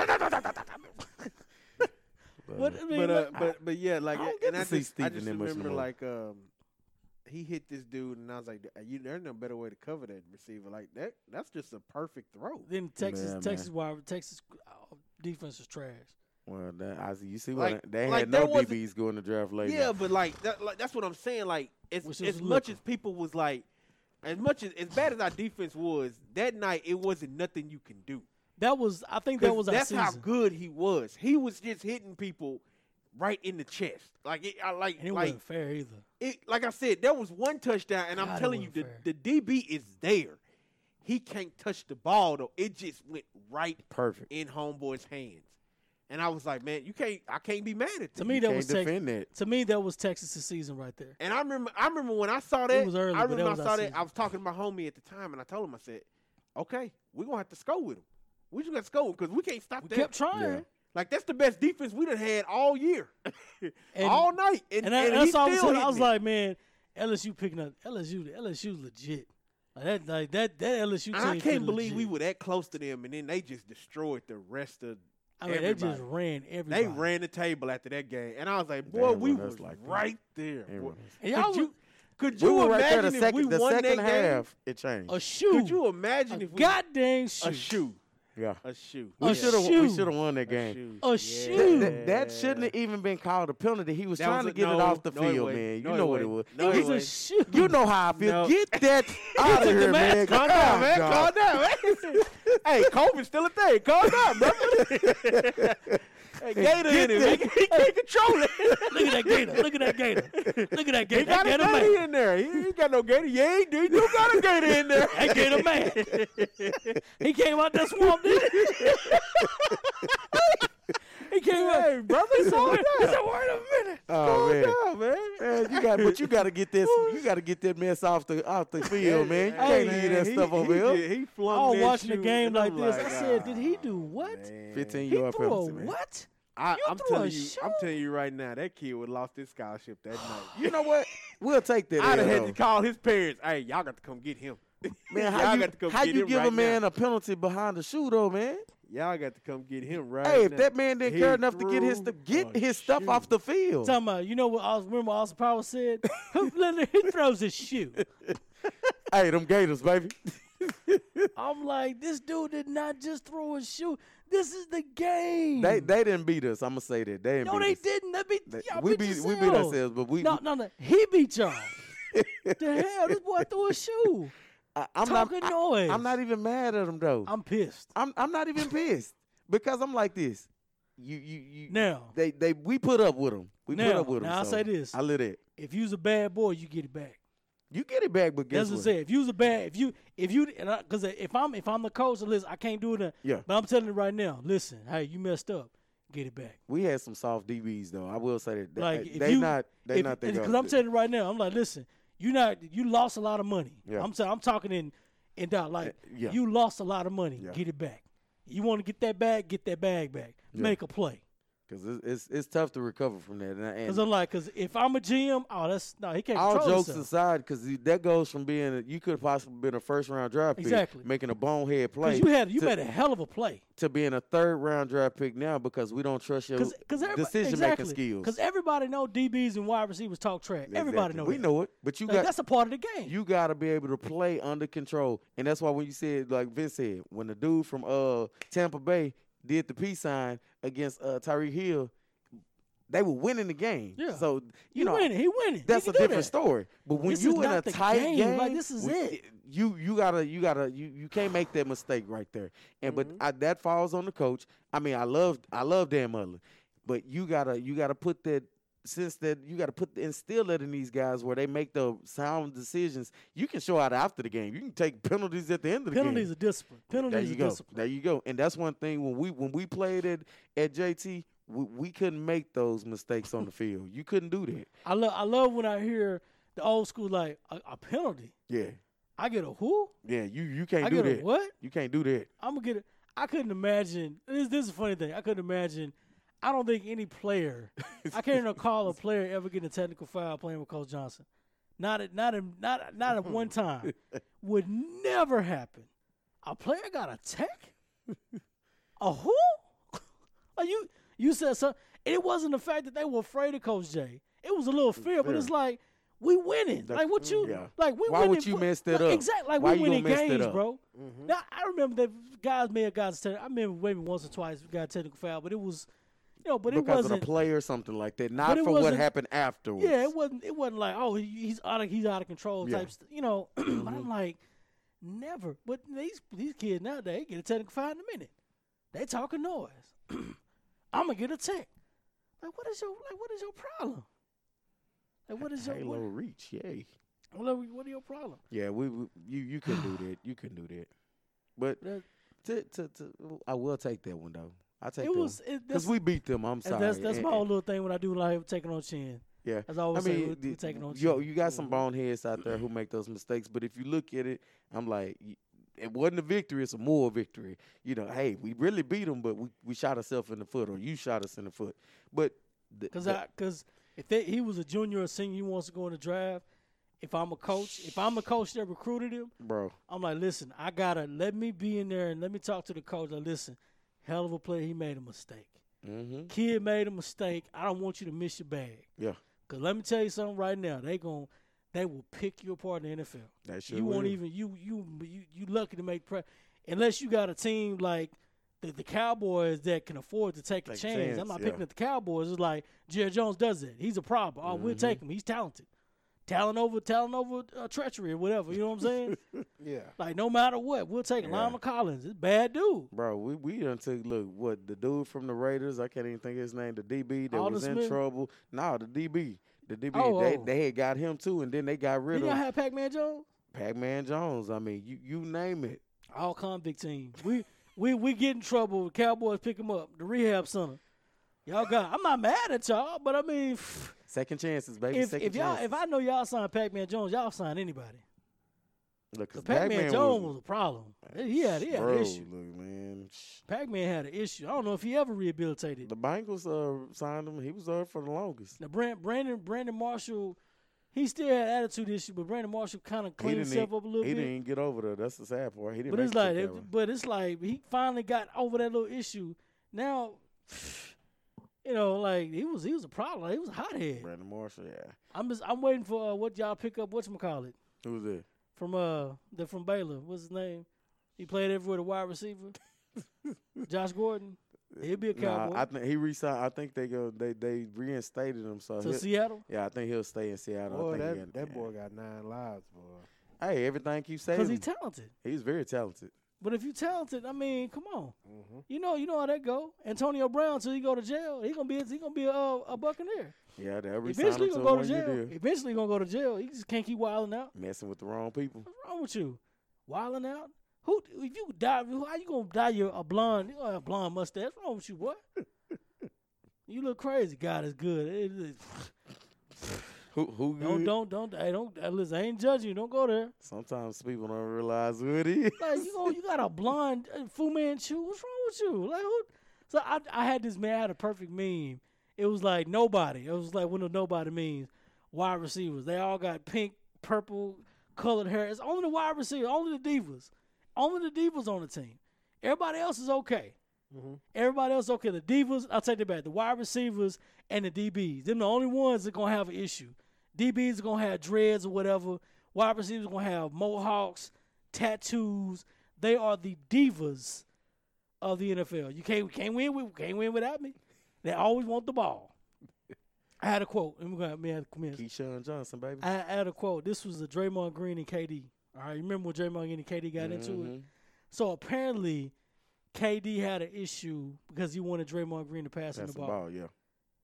But yeah, like I don't get and to I see just Stephen that much remember no more. like he hit this dude and I was like, there's no better way to cover that receiver like that. That's just a perfect throw. Then Texas Man, Texas defense is trash. Well, you see Like- what they like had there no wasn't- DBs going to draft later. Yeah, but like that's what I'm saying. Like Which as was much liquor. as people was like, as bad as our defense was that night, it wasn't nothing you can do. I think that was our that's season. how good he was. He was just hitting people right in the chest. Like And it like wasn't fair either. like I said, there was one touchdown, and God, I'm it telling you, wasn't the DB is there. He can't touch the ball though. It just went right perfect. in homeboy's hands, and I was like, man, I can't be mad at To that. me, that was Can't defend that. To me, that was Texas' season right there. And I remember when I saw that. was early, I but that remember was I our saw that. season. I was talking to my homie at the time, and I told him, I said, okay, we're gonna have to score with him. We just got to score because we can't stop We that. kept trying. Yeah. Like that's the best defense we done had all year, And- all night, and And he that's all I was still saying. I was hitting it. like, man, LSU picking up LSU's legit. Like that LSU team. And I is can't believe we legit. were that close to them, and then they just destroyed the rest of. I mean, they just everybody. ran everybody. They ran the table after that game, and I was like, They boy, didn't we run us was like that. right there. They Boy. run us. And y'all Could We you were right there. imagine The if we second won that game? half, it changed. a shoe. Could you imagine a if we goddamn shoe. a shoe, Yeah, a shoe? A we should shoe. have won that A game. shoe. A shoe. That shouldn't have even been called a penalty. He was That trying was to get it no, off the no, it field, wasn't. man. No, You it know what it was. wasn't. No, It it was a wasn't. shoe. You know how I feel. No. Get that out of here, man. Calm down, man. God. Calm down, man. Hey, COVID's still a thing. Calm down, brother. Hey, Gator in it. Man. He can't control it. Look at that gator. Look at that gator. Look at that gator. He got That a gator gator man. in there. He ain't got no gator. Yeah, he do. You do got a gator in there. That gator man. He came out that swamp, didn't he? He came out. Hey, brother, He calm said, down. wait a minute. Oh man. Calm down, man. Man, you got to get this. You got to get that mess off the field, man. You can't leave that stuff over here. He flung I was that watching the shoe, game and like I'm this. I said, did he "Ah, do what? man." 15-yard He threw a penalty, man. what? I'm threw a telling you, shoe? I'm telling you right now, that kid would have lost his scholarship that night. You know what? We'll take that. I'd have L, had though. to call his parents. Hey, y'all got to come get him. Man, y'all got to come how get you him give right a man now. a penalty behind the shoe, though, man? Y'all got to come get him right Hey, if now. that man didn't He care enough to get his threw a stuff shoe. off the field. Talking about, you know what? Remember what Austin Powers said? He throws his shoe. Hey, them Gators, baby. I'm like, this dude did not just throw a shoe. This is the game. They didn't beat us. I'm gonna say that they didn't no, beat they us. didn't. They beat, y'all we beat beat yourselves. ourselves, but we. No. He beat y'all. The hell, this boy threw a shoe. I'm not. Talking noise. I'm not even mad at him though. I'm pissed. I'm not even pissed because I'm like this. You. Now, We put up with them. We put Now, up with them. now I'll so say this. I live it. if you's a bad boy, you get it back. You get it back, but guess That's what I what? say. If you's a bad, because if I'm the coach, listen, I can't do it. Yeah. But I'm telling you right now, listen, hey, you messed up, get it back. We had some soft DBs though. I will say that. Like if they you, not that because good. I'm telling you right now, I'm like, listen, you lost a lot of money. Yeah. I'm talking in doubt. Like Yeah. you lost a lot of money, Yeah. get it back. You want to get that bag, get that bag back. Yeah. Make a play. Because it's tough to recover from that. Because And I'm like, because if I'm a GM, he can't all control jokes himself. aside, because that goes from being you could have possibly been a first round draft pick, Exactly. making a bonehead play, Because you to, made a hell of a play. to being a third round draft pick now because we don't trust your decision making skills. Because everybody know DBs and wide receivers talk trash. Everybody know we that. know it, but you Like, got that's a part of the game. you got to be able to play under control, and that's why when you said like Vince said, when the dude from Tampa Bay did the peace sign against Tyreek Hill, they were winning the game. Yeah. So He winning. He winning. that's He a can do different that. story. But when This you is in not a the tight game. Like, this is it. You can't make that mistake right there. And but that falls on the coach. I mean, I love Dan Mullen, but you gotta put that sense that you got to instill that in these guys where they make the sound decisions. You can show out after the game. You can take penalties at the end of the game. Penalties are discipline. Penalties are discipline. There you go. And that's one thing when we played at JT, we couldn't make those mistakes on the field. You couldn't do that. I love when I hear the old school like a penalty. Yeah. I get a who? Yeah, you can't I do get that. A what? You can't do that. I'm gonna get it. I couldn't imagine. This is a funny thing. I couldn't imagine. I don't think any player. I can't recall a player ever getting a technical foul playing with Coach Johnson. Not at one time. Would never happen. A player got a tech? A who? Like you said something. It wasn't the fact that they were afraid of Coach J. It was a little fear, but it's like we winning. Like what you like we Why winning. would you mess that up? Exactly. Like Why we winning games, bro. Mm-hmm. Now I remember that guys may have got I remember maybe once or twice we got a technical foul, but it was but because it wasn't of the play or something like that. Not for what happened afterwards. Yeah, it wasn't like, oh, he's out of control type stuff. But I'm like, never. But these kids nowadays get a technical foul in a minute. They talking noise. I'm gonna get a tech. Like what is your problem? Like what is your Halo reach? Yay. What are your problem? Yeah, you couldn't do that. You couldn't do that. But I will take that one though. I take that because we beat them. I'm sorry. That's my whole little thing when I do like taking on chin. Yeah, as I always say, we're taking on chin. You got some boneheads out there who make those mistakes. But if you look at it, I'm like, it wasn't a victory. It's a moral victory. Hey, we really beat them, but we shot ourselves in the foot, or you shot us in the foot. But because if he was a junior or senior, he wants to go in the draft. If I'm a coach that recruited him, bro, I'm like, listen, let me be in there and let me talk to the coach. Like, listen, hell of a player, he made a mistake. Mm-hmm. Kid made a mistake. I don't want you to miss your bag. Yeah. Because let me tell you something right now. They will pick you apart in the NFL. That sure you will. won't even you lucky to make unless you got a team like the Cowboys that can afford to take a chance. I'm not picking at the Cowboys. It's like Jerry Jones does it. He's a problem. Oh, we'll take him. He's talented. Talent over treachery or whatever. You know what I'm saying? Yeah. Like no matter what, we'll take him. Lionel Collins. It's a bad dude. Bro, we done took the dude from the Raiders, I can't even think of his name, the DB that was in trouble. No, the DB. The DB, they had got him too, and then they got rid of him. Did y'all have Pac-Man Jones? Pac-Man Jones. I mean, you name it. All convict team. We get in trouble. The Cowboys pick him up. The rehab center. Y'all got. I'm not mad at y'all, but I mean, second chances, baby. If I know y'all signed Pac-Man Jones, y'all sign anybody. Look, Pac-Man Jones was a problem. He had an issue. Look, man. Pac-Man had an issue. I don't know if he ever rehabilitated. The Bengals signed him. He was there for the longest. Now Brandon Marshall, he still had attitude issue, but Brandon Marshall kind of cleaned himself up a little bit. He didn't get over there. That's the sad part. He didn't. But it's like he finally got over that little issue. Now, like he was a problem. He was a hothead. Brandon Marshall, yeah. I'm waiting for what y'all pick up. Whatchamacallit? Who's that? From Baylor. What's his name? He played everywhere, the wide receiver. Josh Gordon. He'll be a Cowboy. I think he resigned. I think they reinstated him. So to Seattle? Yeah, I think he'll stay in Seattle. Boy, that boy got 9 lives, boy. Hey, everything keeps saying. Because he's talented. He's very talented. But if you're talented, I mean, come on. Mm-hmm. You know how that go. Antonio Brown, till he go to jail, he gonna be a Buccaneer. Yeah, they'll eventually gonna go to jail. Eventually gonna go to jail. He just can't keep wilding out. Messing with the wrong people. What's wrong with you? Wilding out? If you die, how you gonna dye a blonde? You gonna have a blonde mustache? What's wrong with you, boy? You look crazy. God is good. Who good? Don't listen. I ain't judging you. Don't go there. Sometimes people don't realize who it is. Like you got a blonde Fu Manchu. What's wrong with you? Like who? So I had this man. I had a perfect meme. It was like nobody. It was like one of nobody memes. Wide receivers. They all got pink, purple, colored hair. It's only the wide receivers. Only the divas. Only the divas on the team. Everybody else is okay. Mm-hmm. Everybody else okay. The divas. I'll take that back. The wide receivers and the DBs. Them the only ones that gonna have an issue. DBs are going to have dreads or whatever. Wide receivers are going to have mohawks, tattoos. They are the divas of the NFL. You can't win without me. They always want the ball. I had a quote. Keyshawn Johnson, baby. I had a quote. This was a Draymond Green and KD. All right, remember when Draymond Green and KD got into it? So apparently KD had an issue because he wanted Draymond Green to pass him the ball. Yeah.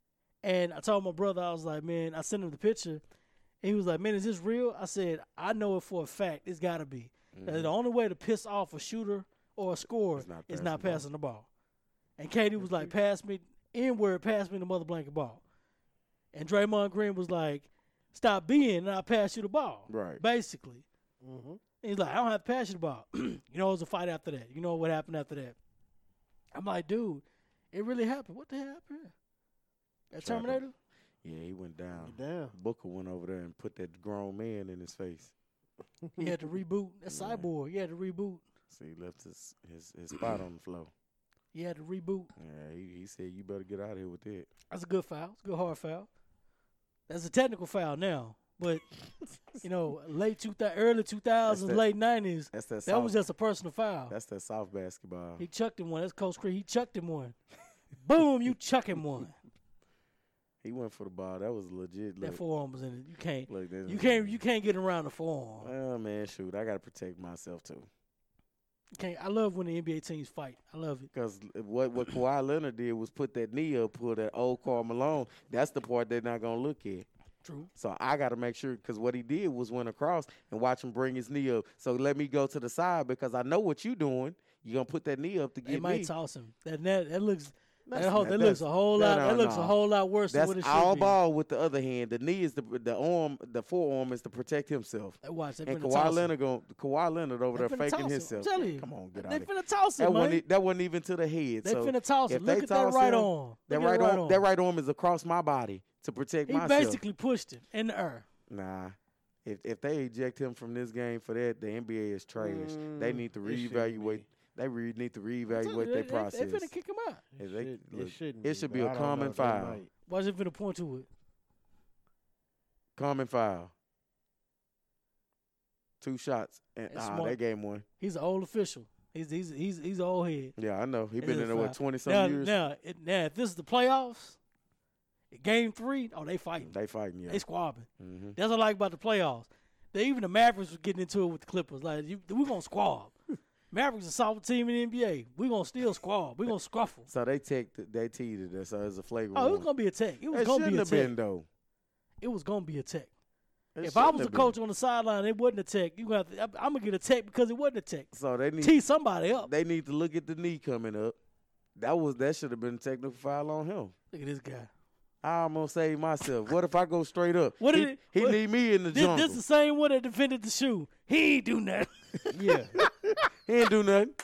And I told my brother, I was like, man, I sent him the picture. And he was like, man, is this real? I said, I know it for a fact. It's got to be. The only way to piss off a shooter or a scorer is not passing the ball. And KD was like, pass me, N-word, pass me the mother blanket ball. And Draymond Green was like, stop being, and I'll pass you the ball. Right. Basically. Mm-hmm. And he's like, I don't have to pass you the ball. You know, it was a fight after that. You know what happened after that. I'm like, dude, it really happened. What the hell happened? That Terminator? Yeah, he went down. Booker went over there and put that grown man in his face. He had to reboot. That's Cyborg. He had to reboot. So he left his spot on the floor. He had to reboot. Yeah, he said, you better get out of here with that. That's a good foul. It's a good hard foul. That's a technical foul now. But, you know, early 2000s, late 90s, that was just a personal foul. That's that soft basketball. He chucked him one. That's Coach Creed. He chucked him one. Boom, you chuck him one. He went for the ball. That was legit. That forearm was in it. You can't get around the forearm. Oh man, shoot! I gotta protect myself too. I love when the NBA teams fight. I love it. Because what Kawhi Leonard did was put that knee up, pull that old Karl Malone. That's the part they're not gonna look at. True. So I got to make sure, because what he did was went across and watch him bring his knee up. So let me go to the side because I know what you're doing. You're going to put that knee up to get me. They might toss him. That looks a whole lot worse than what it should be. That's all ball with the other hand. The knee is the arm, the forearm is to protect himself. Watch, and Kawhi Leonard over there faking himself. I'm telling you. Come on, get out They of here. finna toss him, man. That wasn't even to the head. They finna toss him. Look at that right arm. That right arm is across my body to protect myself. He basically pushed him in the air. Nah. If they eject him from this game for that, the NBA is trash. They need to reevaluate. They need to reevaluate their process. They finna kick him out. It should be a common foul. Why's it finna point to it? Common foul. 2 shots. And they gave him one. He's an old official. He's an old head. Yeah, I know. He's been in there, 20-some years? Now, if this is the playoffs, Game 3, they fighting. They fighting, yeah. They squabbing. Mm-hmm. That's what I like about the playoffs. Even the Mavericks was getting into it with the Clippers. Like, we're going to squab. Mavericks is a soft team in the NBA. We're going to still squab. We're going to scruffle. So they teed it. So it was a flagrant. Oh, it was going to be a tech. It was going to be a tech. Been, though. It was going to be a tech. If I was a coach on the sideline, it wasn't a tech. I'm going to get a tech because it wasn't a tech. So they need tee somebody up. They need to look at the knee coming up. That should have been a technical foul on him. Look at this guy. I'm going to save myself. What if I go straight up? He need me in the jungle. This is the same one that defended the shoe. He ain't do nothing. Yeah. He ain't do nothing.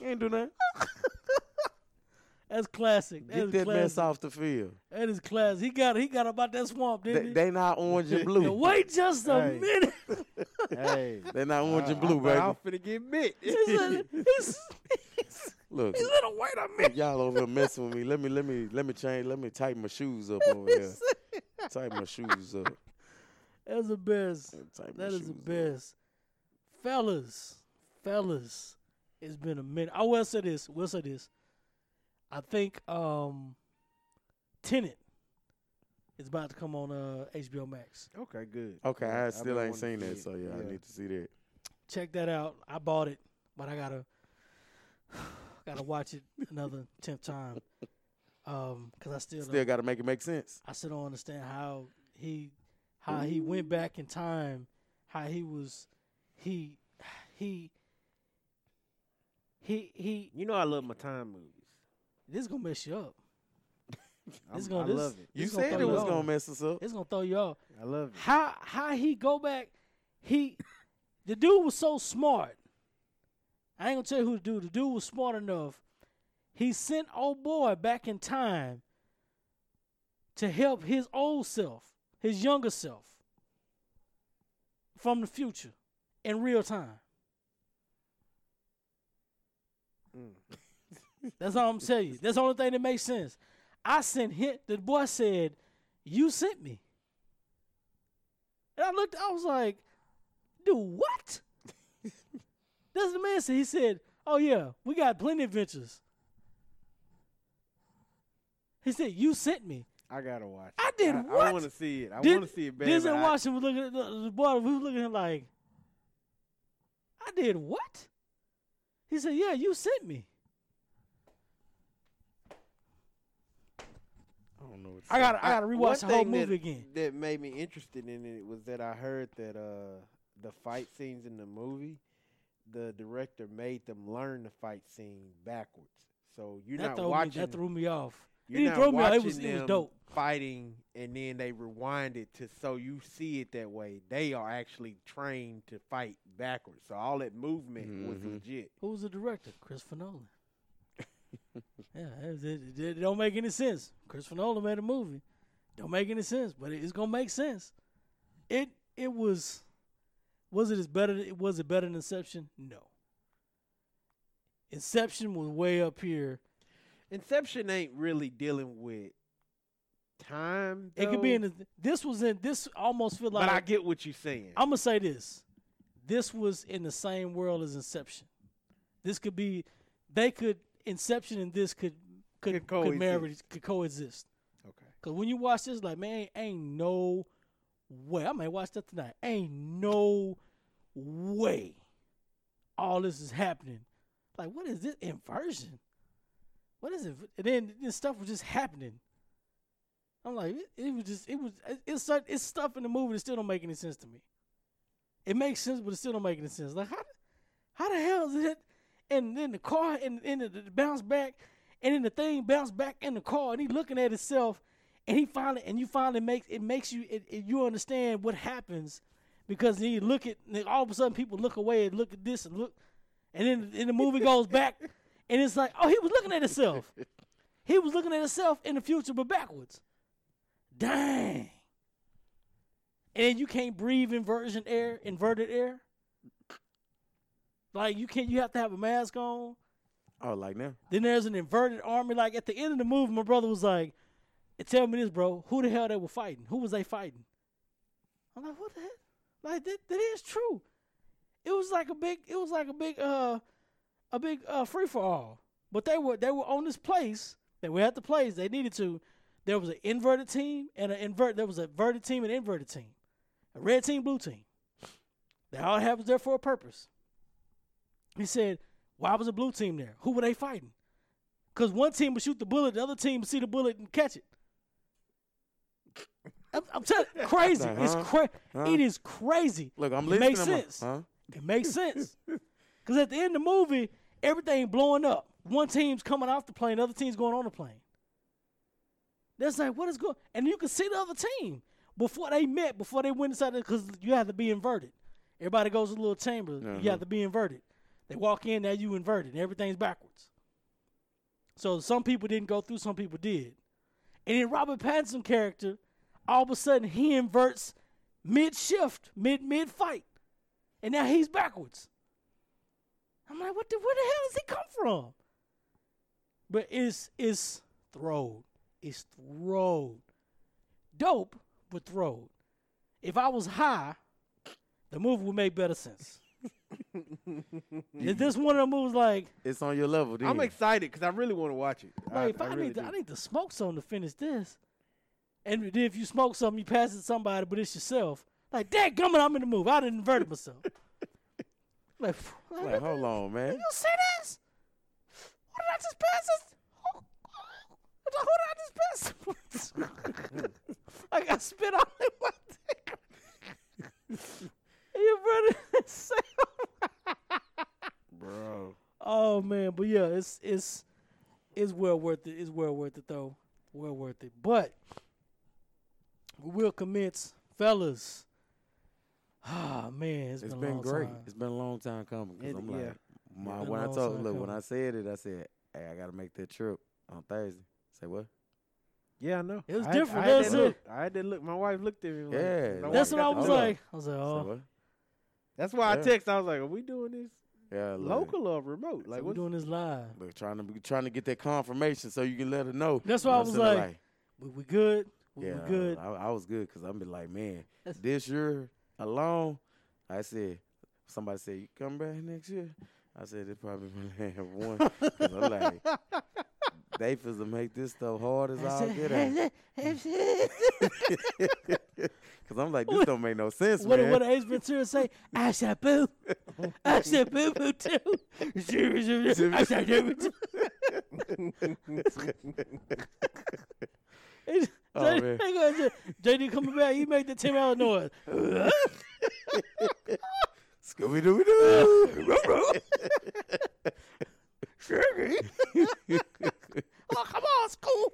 That's classic. Get that mess off the field. That is classic. He got about that swamp, didn't he? They not orange and blue. Wait just a minute. They're not orange and blue, baby. I'm finna get bit. Look, he's little. Wait a minute. Y'all over here messing with me. Let me change. Let me tighten my shoes up over here. Tighten my shoes up. That's the best. That is the best. Fellas, it's been a minute. I will say this. I think Tenet is about to come on HBO Max. Okay, good. Okay, I still ain't seen that, so yeah, I need to see that. Check that out. I bought it, but I gotta watch it another 10th time. Because I still got to make it make sense. I still don't understand how he went back in time, how he was he. You know I love my time movies. This is gonna mess you up. I love it. You said it was gonna mess us up. It's gonna throw you off. I love it. How he go back? The dude was so smart. I ain't gonna tell you who the dude. The dude was smart enough. He sent old boy back in time to help his old self, his younger self, from the future in real time. That's all I'm telling you. That's the only thing that makes sense. I sent him. The boy said, "You sent me." And I was like, "Dude, what?" That's the man said. He said, "Oh yeah, we got plenty of adventures." He said, "You sent me." I gotta watch it. I did what? I want to see it. I want to see it bad. Denzel Washington was looking at the boy. We was looking at him like, "I did what?" He said, "Yeah, you sent me." I don't know what I gotta rewatch the whole movie again. That made me interested in it was that I heard that the fight scenes in the movie, the director made them learn the fight scene backwards. So you're not watching. That threw me off. You're It not threw me off. watching It was them dope. fighting, and then they rewind it to so you see it that way. They are actually trained to fight backwards. So all that movement was legit. Who was the director? Christopher Nolan. Yeah, it don't make any sense. Christopher Nolan made a movie. Don't make any sense, but it's gonna make sense. It was. Was it better than Inception? No. Inception was way up here. Inception ain't really dealing with time. It could be in this almost feel like. But I get what you're saying. I'm gonna say this. This was in the same world as Inception. This could be. Inception and this could coexist. Okay. Cause when you watch this, like, man, ain't no way. I may watch that tonight. Ain't no way all this is happening. Like, what is this inversion? What is it? And then this stuff was just happening. I'm like, it's stuff in the movie that still don't make any sense to me. It makes sense, but it still don't make any sense. Like, how the hell is it? And then the car and the bounce back, and then the thing bounced back in the car, and he looking at himself, and you finally makes you understand what happens, because then you look at, all of a sudden people look away and look at this and look, and then the movie goes back, and it's like, oh, he was looking at himself. He was looking at himself in the future, but backwards. Dang. And you can't breathe inverted air. Like, you have to have a mask on. Oh, like now? Then there's an inverted army. Like, at the end of the movie, my brother was like, tell me this, bro. Who the hell they were fighting? Who was they fighting? I'm like, what the heck? Like, that is true. It was like a big free for all. But they were on this place. They were at the place. They needed to. There was an inverted team and there was a inverted team and an inverted team. A red team, blue team. They all was there for a purpose. He said, why was a blue team there? Who were they fighting? Because one team would shoot the bullet, the other team would see the bullet and catch it. I'm telling you, crazy. Like, It's It is crazy. Look, I'm it listening. Makes sense. It makes sense. Because at the end of the movie, everything blowing up. One team's coming off the plane, the other team's going on the plane. That's like, what is going on? And you can see the other team. Before they went inside, because you have to be inverted. Everybody goes to a little chamber. You have to be inverted. They walk in, now you inverted, and everything's backwards. So some people didn't go through, some people did. And then Robert Pattinson character, all of a sudden he inverts mid-shift, mid-fight. And now he's backwards. I'm like, where the hell does he come from? But it's throwed. It's throwed. Dope, but throwed. If I was high, the movie would make better sense. Is this one of the movies like it's on your level? Then. I'm excited because I really want to watch it. Like, I need to smoke something to finish this. And then if you smoke something, you pass it to somebody, but it's yourself. Like, dadgummit, I'm in the movie. I done inverted myself. like, hold on, man. You see this? What did I just pass this? Who did I just pass? I got spit all in my dick. You inverted yourself. Bro. Oh man, but yeah, it's well worth it. It's well worth it though. Well worth it. But we will commence, fellas. Ah man, it's been a long great. time. It's been a long time coming. Cause I'm yeah. like, when I said it, I said, hey, I gotta make that trip on Thursday. Say what? Yeah, I know. It was different. I had to look. My wife looked at me. Like, yeah, that's what I was like. Say Oh. what? That's why I text. I was like, "Are we doing this local or remote? Like, we're doing this live." Look, trying to get that confirmation so you can let her know. That's why I was like, "We good? We good?" I was good because I'm be like, man, this year alone, I said, somebody said, you come back next year? I said, they probably gonna have one. Cause I'm like, they finna make this stuff hard as all get out. Cause I'm like, this don't make no sense, man. What did Ace Ventura say? I said boo. I said boo boo too. I said boo boo too. Oh, man. JD coming back, he made the Tim Allen noise. Scooby-Doo-Doo. Oh, come on, school.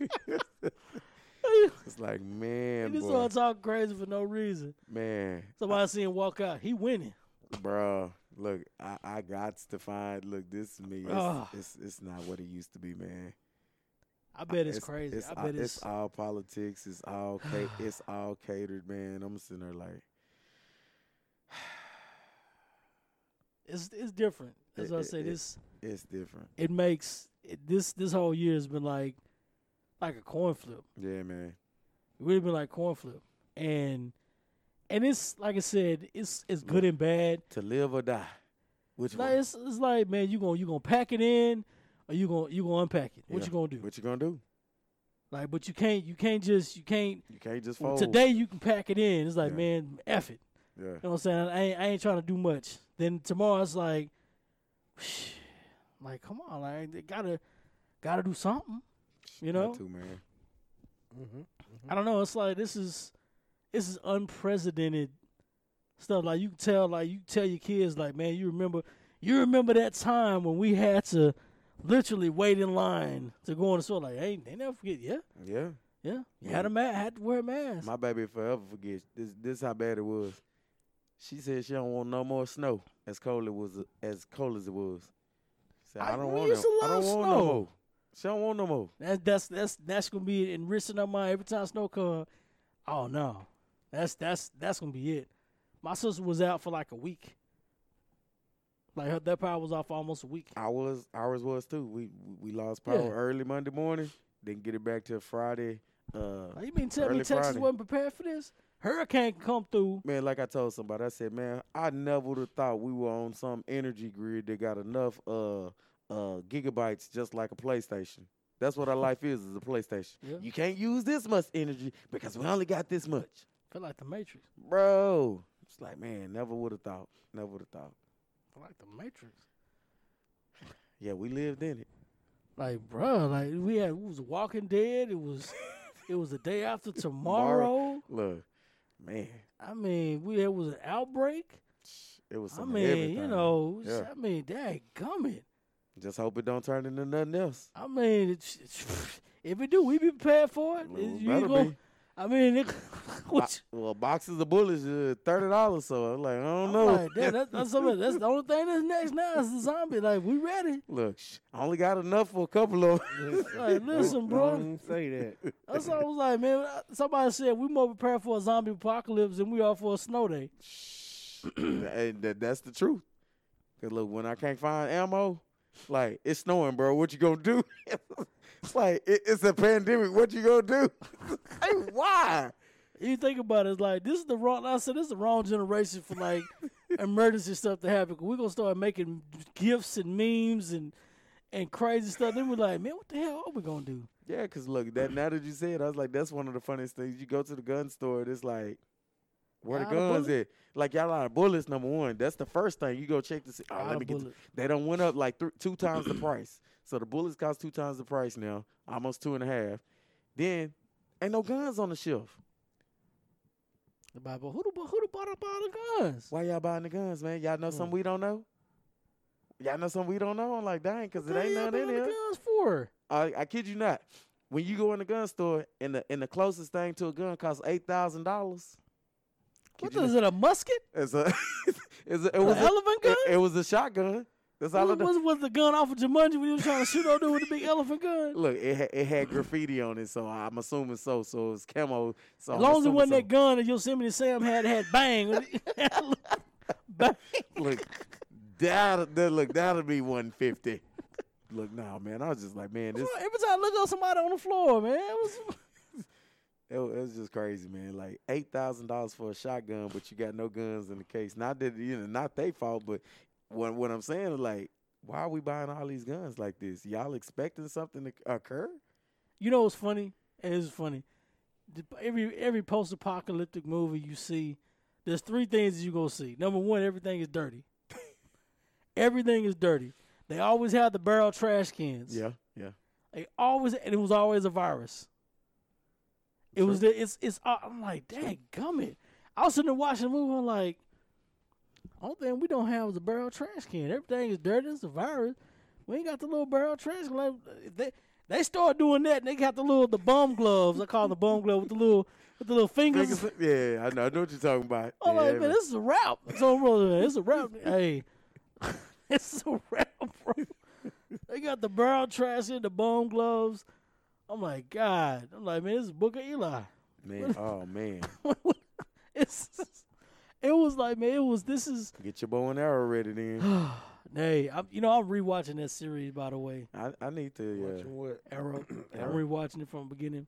It's like, man, He just boy. started talking crazy for no reason. Man. Somebody see him walk out. He winning. Bro, look, I got to find, look, this is me. It's not what it used to be, man. I bet it's crazy. I bet it's all politics. It's all it's all catered, man. I'm sitting there like, it's different. As I said, it's different. it makes this whole year has been like a coin flip. Yeah, man. It really been like coin flip, and it's like I said, it's good and bad. To live or die. Which Like one? it's like, man, you gonna pack it in, or you gonna unpack it. What Yeah. you gonna do? What you gonna do? Like, but you can't just You can't just fold. today you can pack it in. It's like, Yeah. man, F it. Yeah. You know what I'm saying? I ain't trying to do much. Then tomorrow it's like, like, come on, like they gotta do something. You know? That too, man. I don't know. It's like this is unprecedented stuff. Like you tell your kids, like, man, you remember that time when we had to literally wait in line to go in the store. Like, hey, they never forget. Yeah. Yeah. You had to wear a mask. My baby forever forgets. This how bad it was. She said she don't want no more snow. As cold as it was. She said, I don't want used to I love don't want snow. no more. She don't want no more. That's gonna be enriching our mind every time snow comes. Oh no, that's gonna be it. My sister was out for like a week. Like that power was off for almost a week. Ours was too. We lost power Yeah. early Monday morning. Didn't get it back till Friday. Like, you mean tell me Early Texas Friday. wasn't prepared for this? Hurricane can come through. Man, like I told somebody, I said, man, I never would have thought we were on some energy grid that got enough gigabytes just like a PlayStation. That's what our life is a PlayStation. Yeah. You can't use this much energy because we only got this much. Feel like the Matrix. Bro. It's like, man, never would have thought. Never would have thought. Feel like the Matrix. Yeah, we lived in it. Like, bro, like we was Walking Dead. It was the day after tomorrow. Look, man, I mean, it was an outbreak. it was I some mean, everything. you know, Yeah. I mean, dadgummit. Just hope it don't turn into nothing else. I mean, if it do, we be prepared for it. Well, You better gonna- be. I mean, Well, boxes of bullets $30, so I'm like, I don't know. like, that's something. That's the only thing that's next now is the zombie. Like, we ready. Look, I only got enough for a couple of Like, listen, bro. Don't say that. That's what I was like, man. Somebody said we more prepared for a zombie apocalypse than we are for a snow day. And that's the truth. Because, look, when I can't find ammo, like, it's snowing, bro. What you gonna do? It's like, it's a pandemic. What you gonna do? Hey, why? You think about it, it's like this is the wrong. I said this is the wrong generation for like emergency stuff to happen. We're gonna start making gifts and memes and crazy stuff. Then we're like, man, what the hell are we gonna do? Yeah, because, look, now that you said it, I was like, that's one of the funniest things. You go to the gun store, and it's like, where the Out of guns bullets? at? Like, y'all out of bullets, number one. That's the first thing. You go check to see. Oh, Out let of me get. bullets. They done went up like 2 times the price. So the bullets cost 2 times the price now, almost 2.5. Then ain't no guns on the shelf. The Bible. Who bought up all the guns? Why y'all buying the guns, man? Y'all know something we don't know? Y'all know something we don't know? I'm like, dang, because it What ain't y'all none in buying the here. guns for? I kid you not. When you go in the gun store and the closest thing to a gun costs $8,000. What is it? A musket? It's a, it was An elephant gun? It was a shotgun. That's all it Was the gun off of Jumanji when he was trying to shoot old dude with a big elephant gun? Look, it had graffiti on it, so I'm assuming so. So it was camo. So As I'm long as it assuming wasn't so. that gun that Yosemite Sam had bang. Bang. Look, that'll be 150. Look, nah, man. I was just like, man, this Every time I look at somebody on the floor, man, it was just crazy, man. Like $8,000 for a shotgun, but you got no guns in the case. Not that not their fault, but what I'm saying is like, why are we buying all these guns like this? Y'all expecting something to occur? you know what's funny? And it's funny. Every post-apocalyptic movie you see, there's 3 things you're going to see. Number 1, everything is dirty. Everything is dirty. They always have the barrel trash cans. Yeah. And it was always a virus. It was it's. I'm like, dang, gummit. I was sitting there watching the movie. I'm like, only thing we don't have is a barrel trash can. Everything is dirty. It's a virus. We ain't got the little barrel trash can. Like, they start doing that, and they got the bum gloves. I call them the bum glove with the little fingers. Yeah, I know what you're talking about. I'm like, man, this is a wrap. So it's a wrap. Hey, it's a wrap, bro. They got the barrel trash in the bum gloves. I'm like, God. I'm like, man, this is Book of Eli. Man, oh man. It was like, man, this is. Get your bow and arrow ready then. Hey, I'm rewatching that series, by the way. I need to, yeah. Watching what? Arrow. I'm rewatching it from the beginning.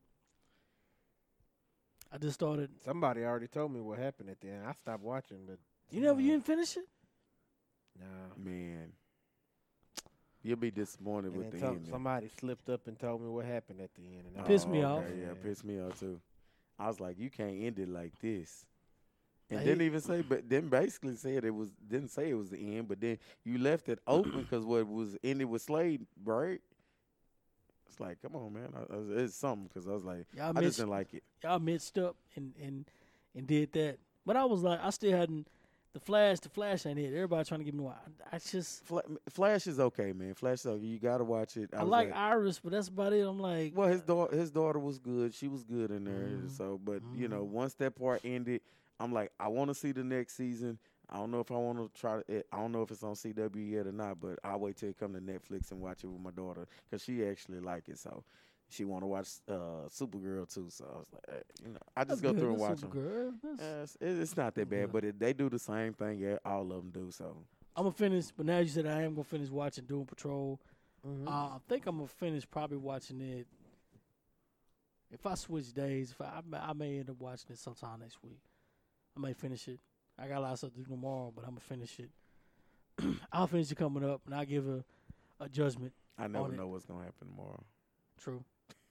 I just started. Somebody already told me what happened at the end. I stopped watching, but You didn't finish it? nah. Man. You'll be disappointed And with the then ending. somebody slipped up and told me what happened at the end. And I Pissed was me like, off. Okay, yeah, pissed me off too. I was like, you can't end it like this. And Hey. didn't even say, but then basically said didn't say it was the end, but then you left it open because what was ended with Slade, right? It's like, come on, man. It's something because I was like, Y'all I just didn't like it. Y'all mixed up and did that. But I was like, I still hadn't. The Flash ain't it. Everybody trying to give me one. I just. Flash is okay, man. Flash is okay. You got to watch it. I was like Iris, but that's about it. I'm like. well, his daughter was good. She was good in there. So, but you know, once that part ended, I'm like, I want to see the next season. I don't know if I want to try it. I don't know if it's on CW yet or not, but I'll wait till it come to Netflix and watch it with my daughter because she actually like it. So she want to watch Supergirl too. So I was like, hey, I just go through and watch them. It's not that bad, but they do the same thing. Yeah, all of them do. So I'm gonna finish, but now you said I am gonna finish watching Doom Patrol. I think I'm gonna finish probably watching it. If I switch days, I may end up watching it sometime next week. I may finish it. I got a lot of stuff to do tomorrow, but I'm gonna finish it. I'll finish it coming up, and I'll give a judgment. I never on know it. what's gonna happen tomorrow. True.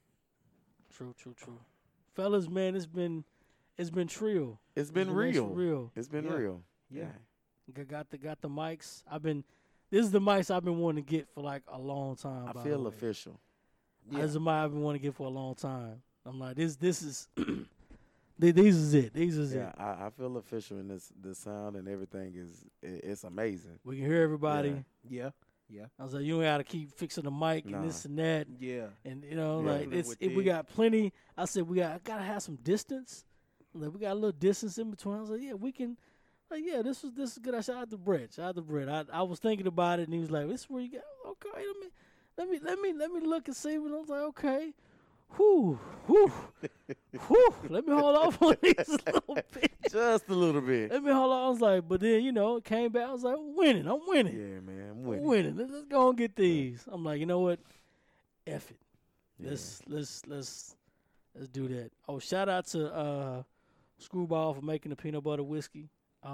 Fellas, man, it's been trill. It's been real. It's been Yeah. real. Yeah. Got the mics. This is the mics I've been wanting to get for like a long time. I by feel the way. official. This is the mic I've been wanting to get for a long time. I'm like, this is these is it. These is Yeah, it. I feel official in this. The sound and everything it's amazing. We can hear everybody. Yeah. I was like, you don't got to keep fixing the mic Nah. and this and that. Yeah. And Yeah. like With we the- got plenty. I said I gotta have some distance. Like we got a little distance in between. I was like, yeah, we can. Like, yeah, this is good. I shout out to Brett. I was thinking about it, and he was like, "This is where you got." Okay, let me look and see. And I was like, okay, whew. Let me hold off on these a little bit. Just a little bit. Let me hold on. I was like, but then it came back. I was like, I'm winning. Yeah, man, I'm I'm winning. winning. Let's go and get these. I'm like, you know what? F it. Yeah. Let's do that. Oh, shout out to Screwball for making the peanut butter whiskey.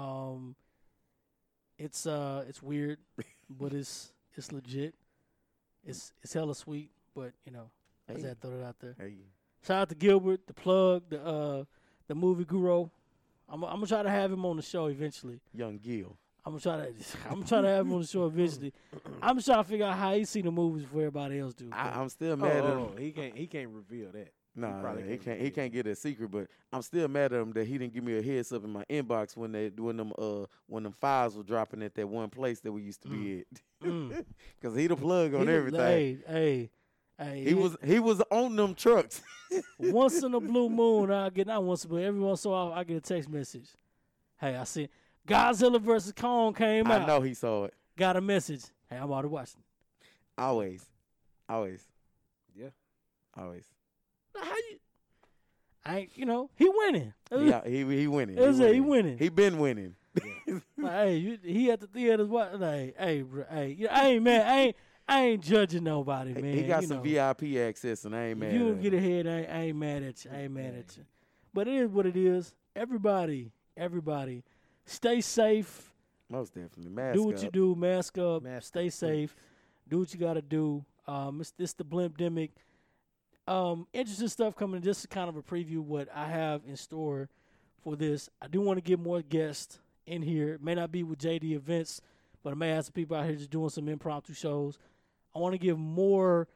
It's weird, but it's legit. It's hella sweet, but I just had to throw it out there. Hey, Shout out to Gilbert, the plug, the movie guru. I'm gonna try to have him on the show eventually. young Gil. I'm trying to have him on the show eventually. I'm just trying to figure out how he see the movies before everybody else do. I'm still mad at him. He can't reveal that. Nah, probably he can't can't. He can't get a secret. But I'm still mad at him that he didn't give me a heads up in my inbox when them files were dropping at that one place that we used to be at. Because he the plug on everything. Hey. He was on them trucks. Once in a blue moon, not once, but every once in a while, I get a text message. Hey, I see Godzilla vs. Kong came out. I know he saw it. Got a message. Hey, I'm already watching. Always. Yeah. Always. Now, how you? He winning. Yeah, he winning. He winning. He been winning. Like, hey, he at the theaters. What? Like, hey, bro, hey, I ain't mad. I ain't judging nobody, man. He got some VIP access, and I ain't mad. If you at don't him. get ahead, I ain't mad at you. I ain't mad at you. But it is what it is. Everybody, stay safe. Most definitely. Mask Do what up. you do. Mask up. Mask Stay up, safe. Do what you got to do. It's the Blimpdemic. Interesting stuff coming. This is kind of a preview of what I have in store for this. I do want to get more guests in here. It may not be with JD events, but I may have some people out here just doing some impromptu shows. I want to give more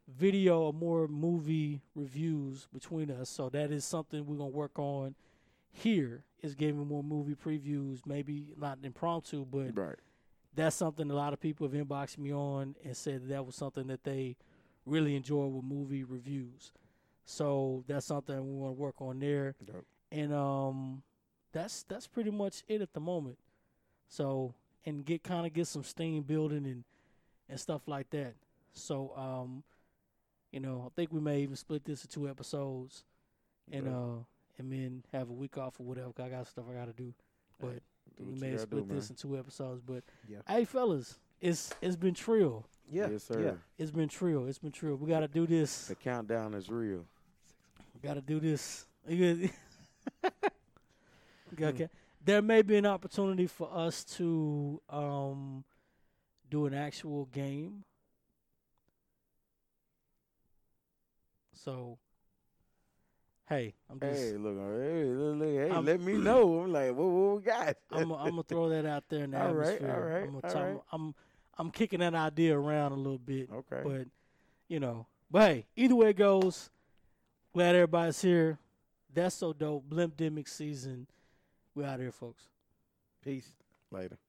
video or more movie reviews between us. So that is something we're gonna work on here. Is giving more movie previews, maybe not impromptu, but Right. that's something a lot of people have inboxed me on and said that was something that they really enjoy with movie reviews. So that's something we want to work on there. Dope. And that's pretty much it at the moment. So and get some steam building and stuff like that. So I think we may even split this into 2 episodes and then have a week off or whatever. 'Cause I got stuff I got to do. But Do we what may you gotta split do, this man. in 2 episodes. But Yeah. hey, fellas, it's been trill. Yeah. Yes, sir. Yeah. It's been trill. It's been trill. We got to do this. The countdown is real. We got to do this. Okay. There may be an opportunity for us to do an actual game. So, hey, I'm just Hey, look, hey, I'm- let me know. I'm like, what we got? I'm gonna throw that out there in the All right, atmosphere. all right, I'm gonna all tell- right. I'm kicking that idea around a little bit, Okay. but but hey, either way it goes, glad everybody's here. That's so dope. Blimpdemic season. We out here, folks. Peace. Later.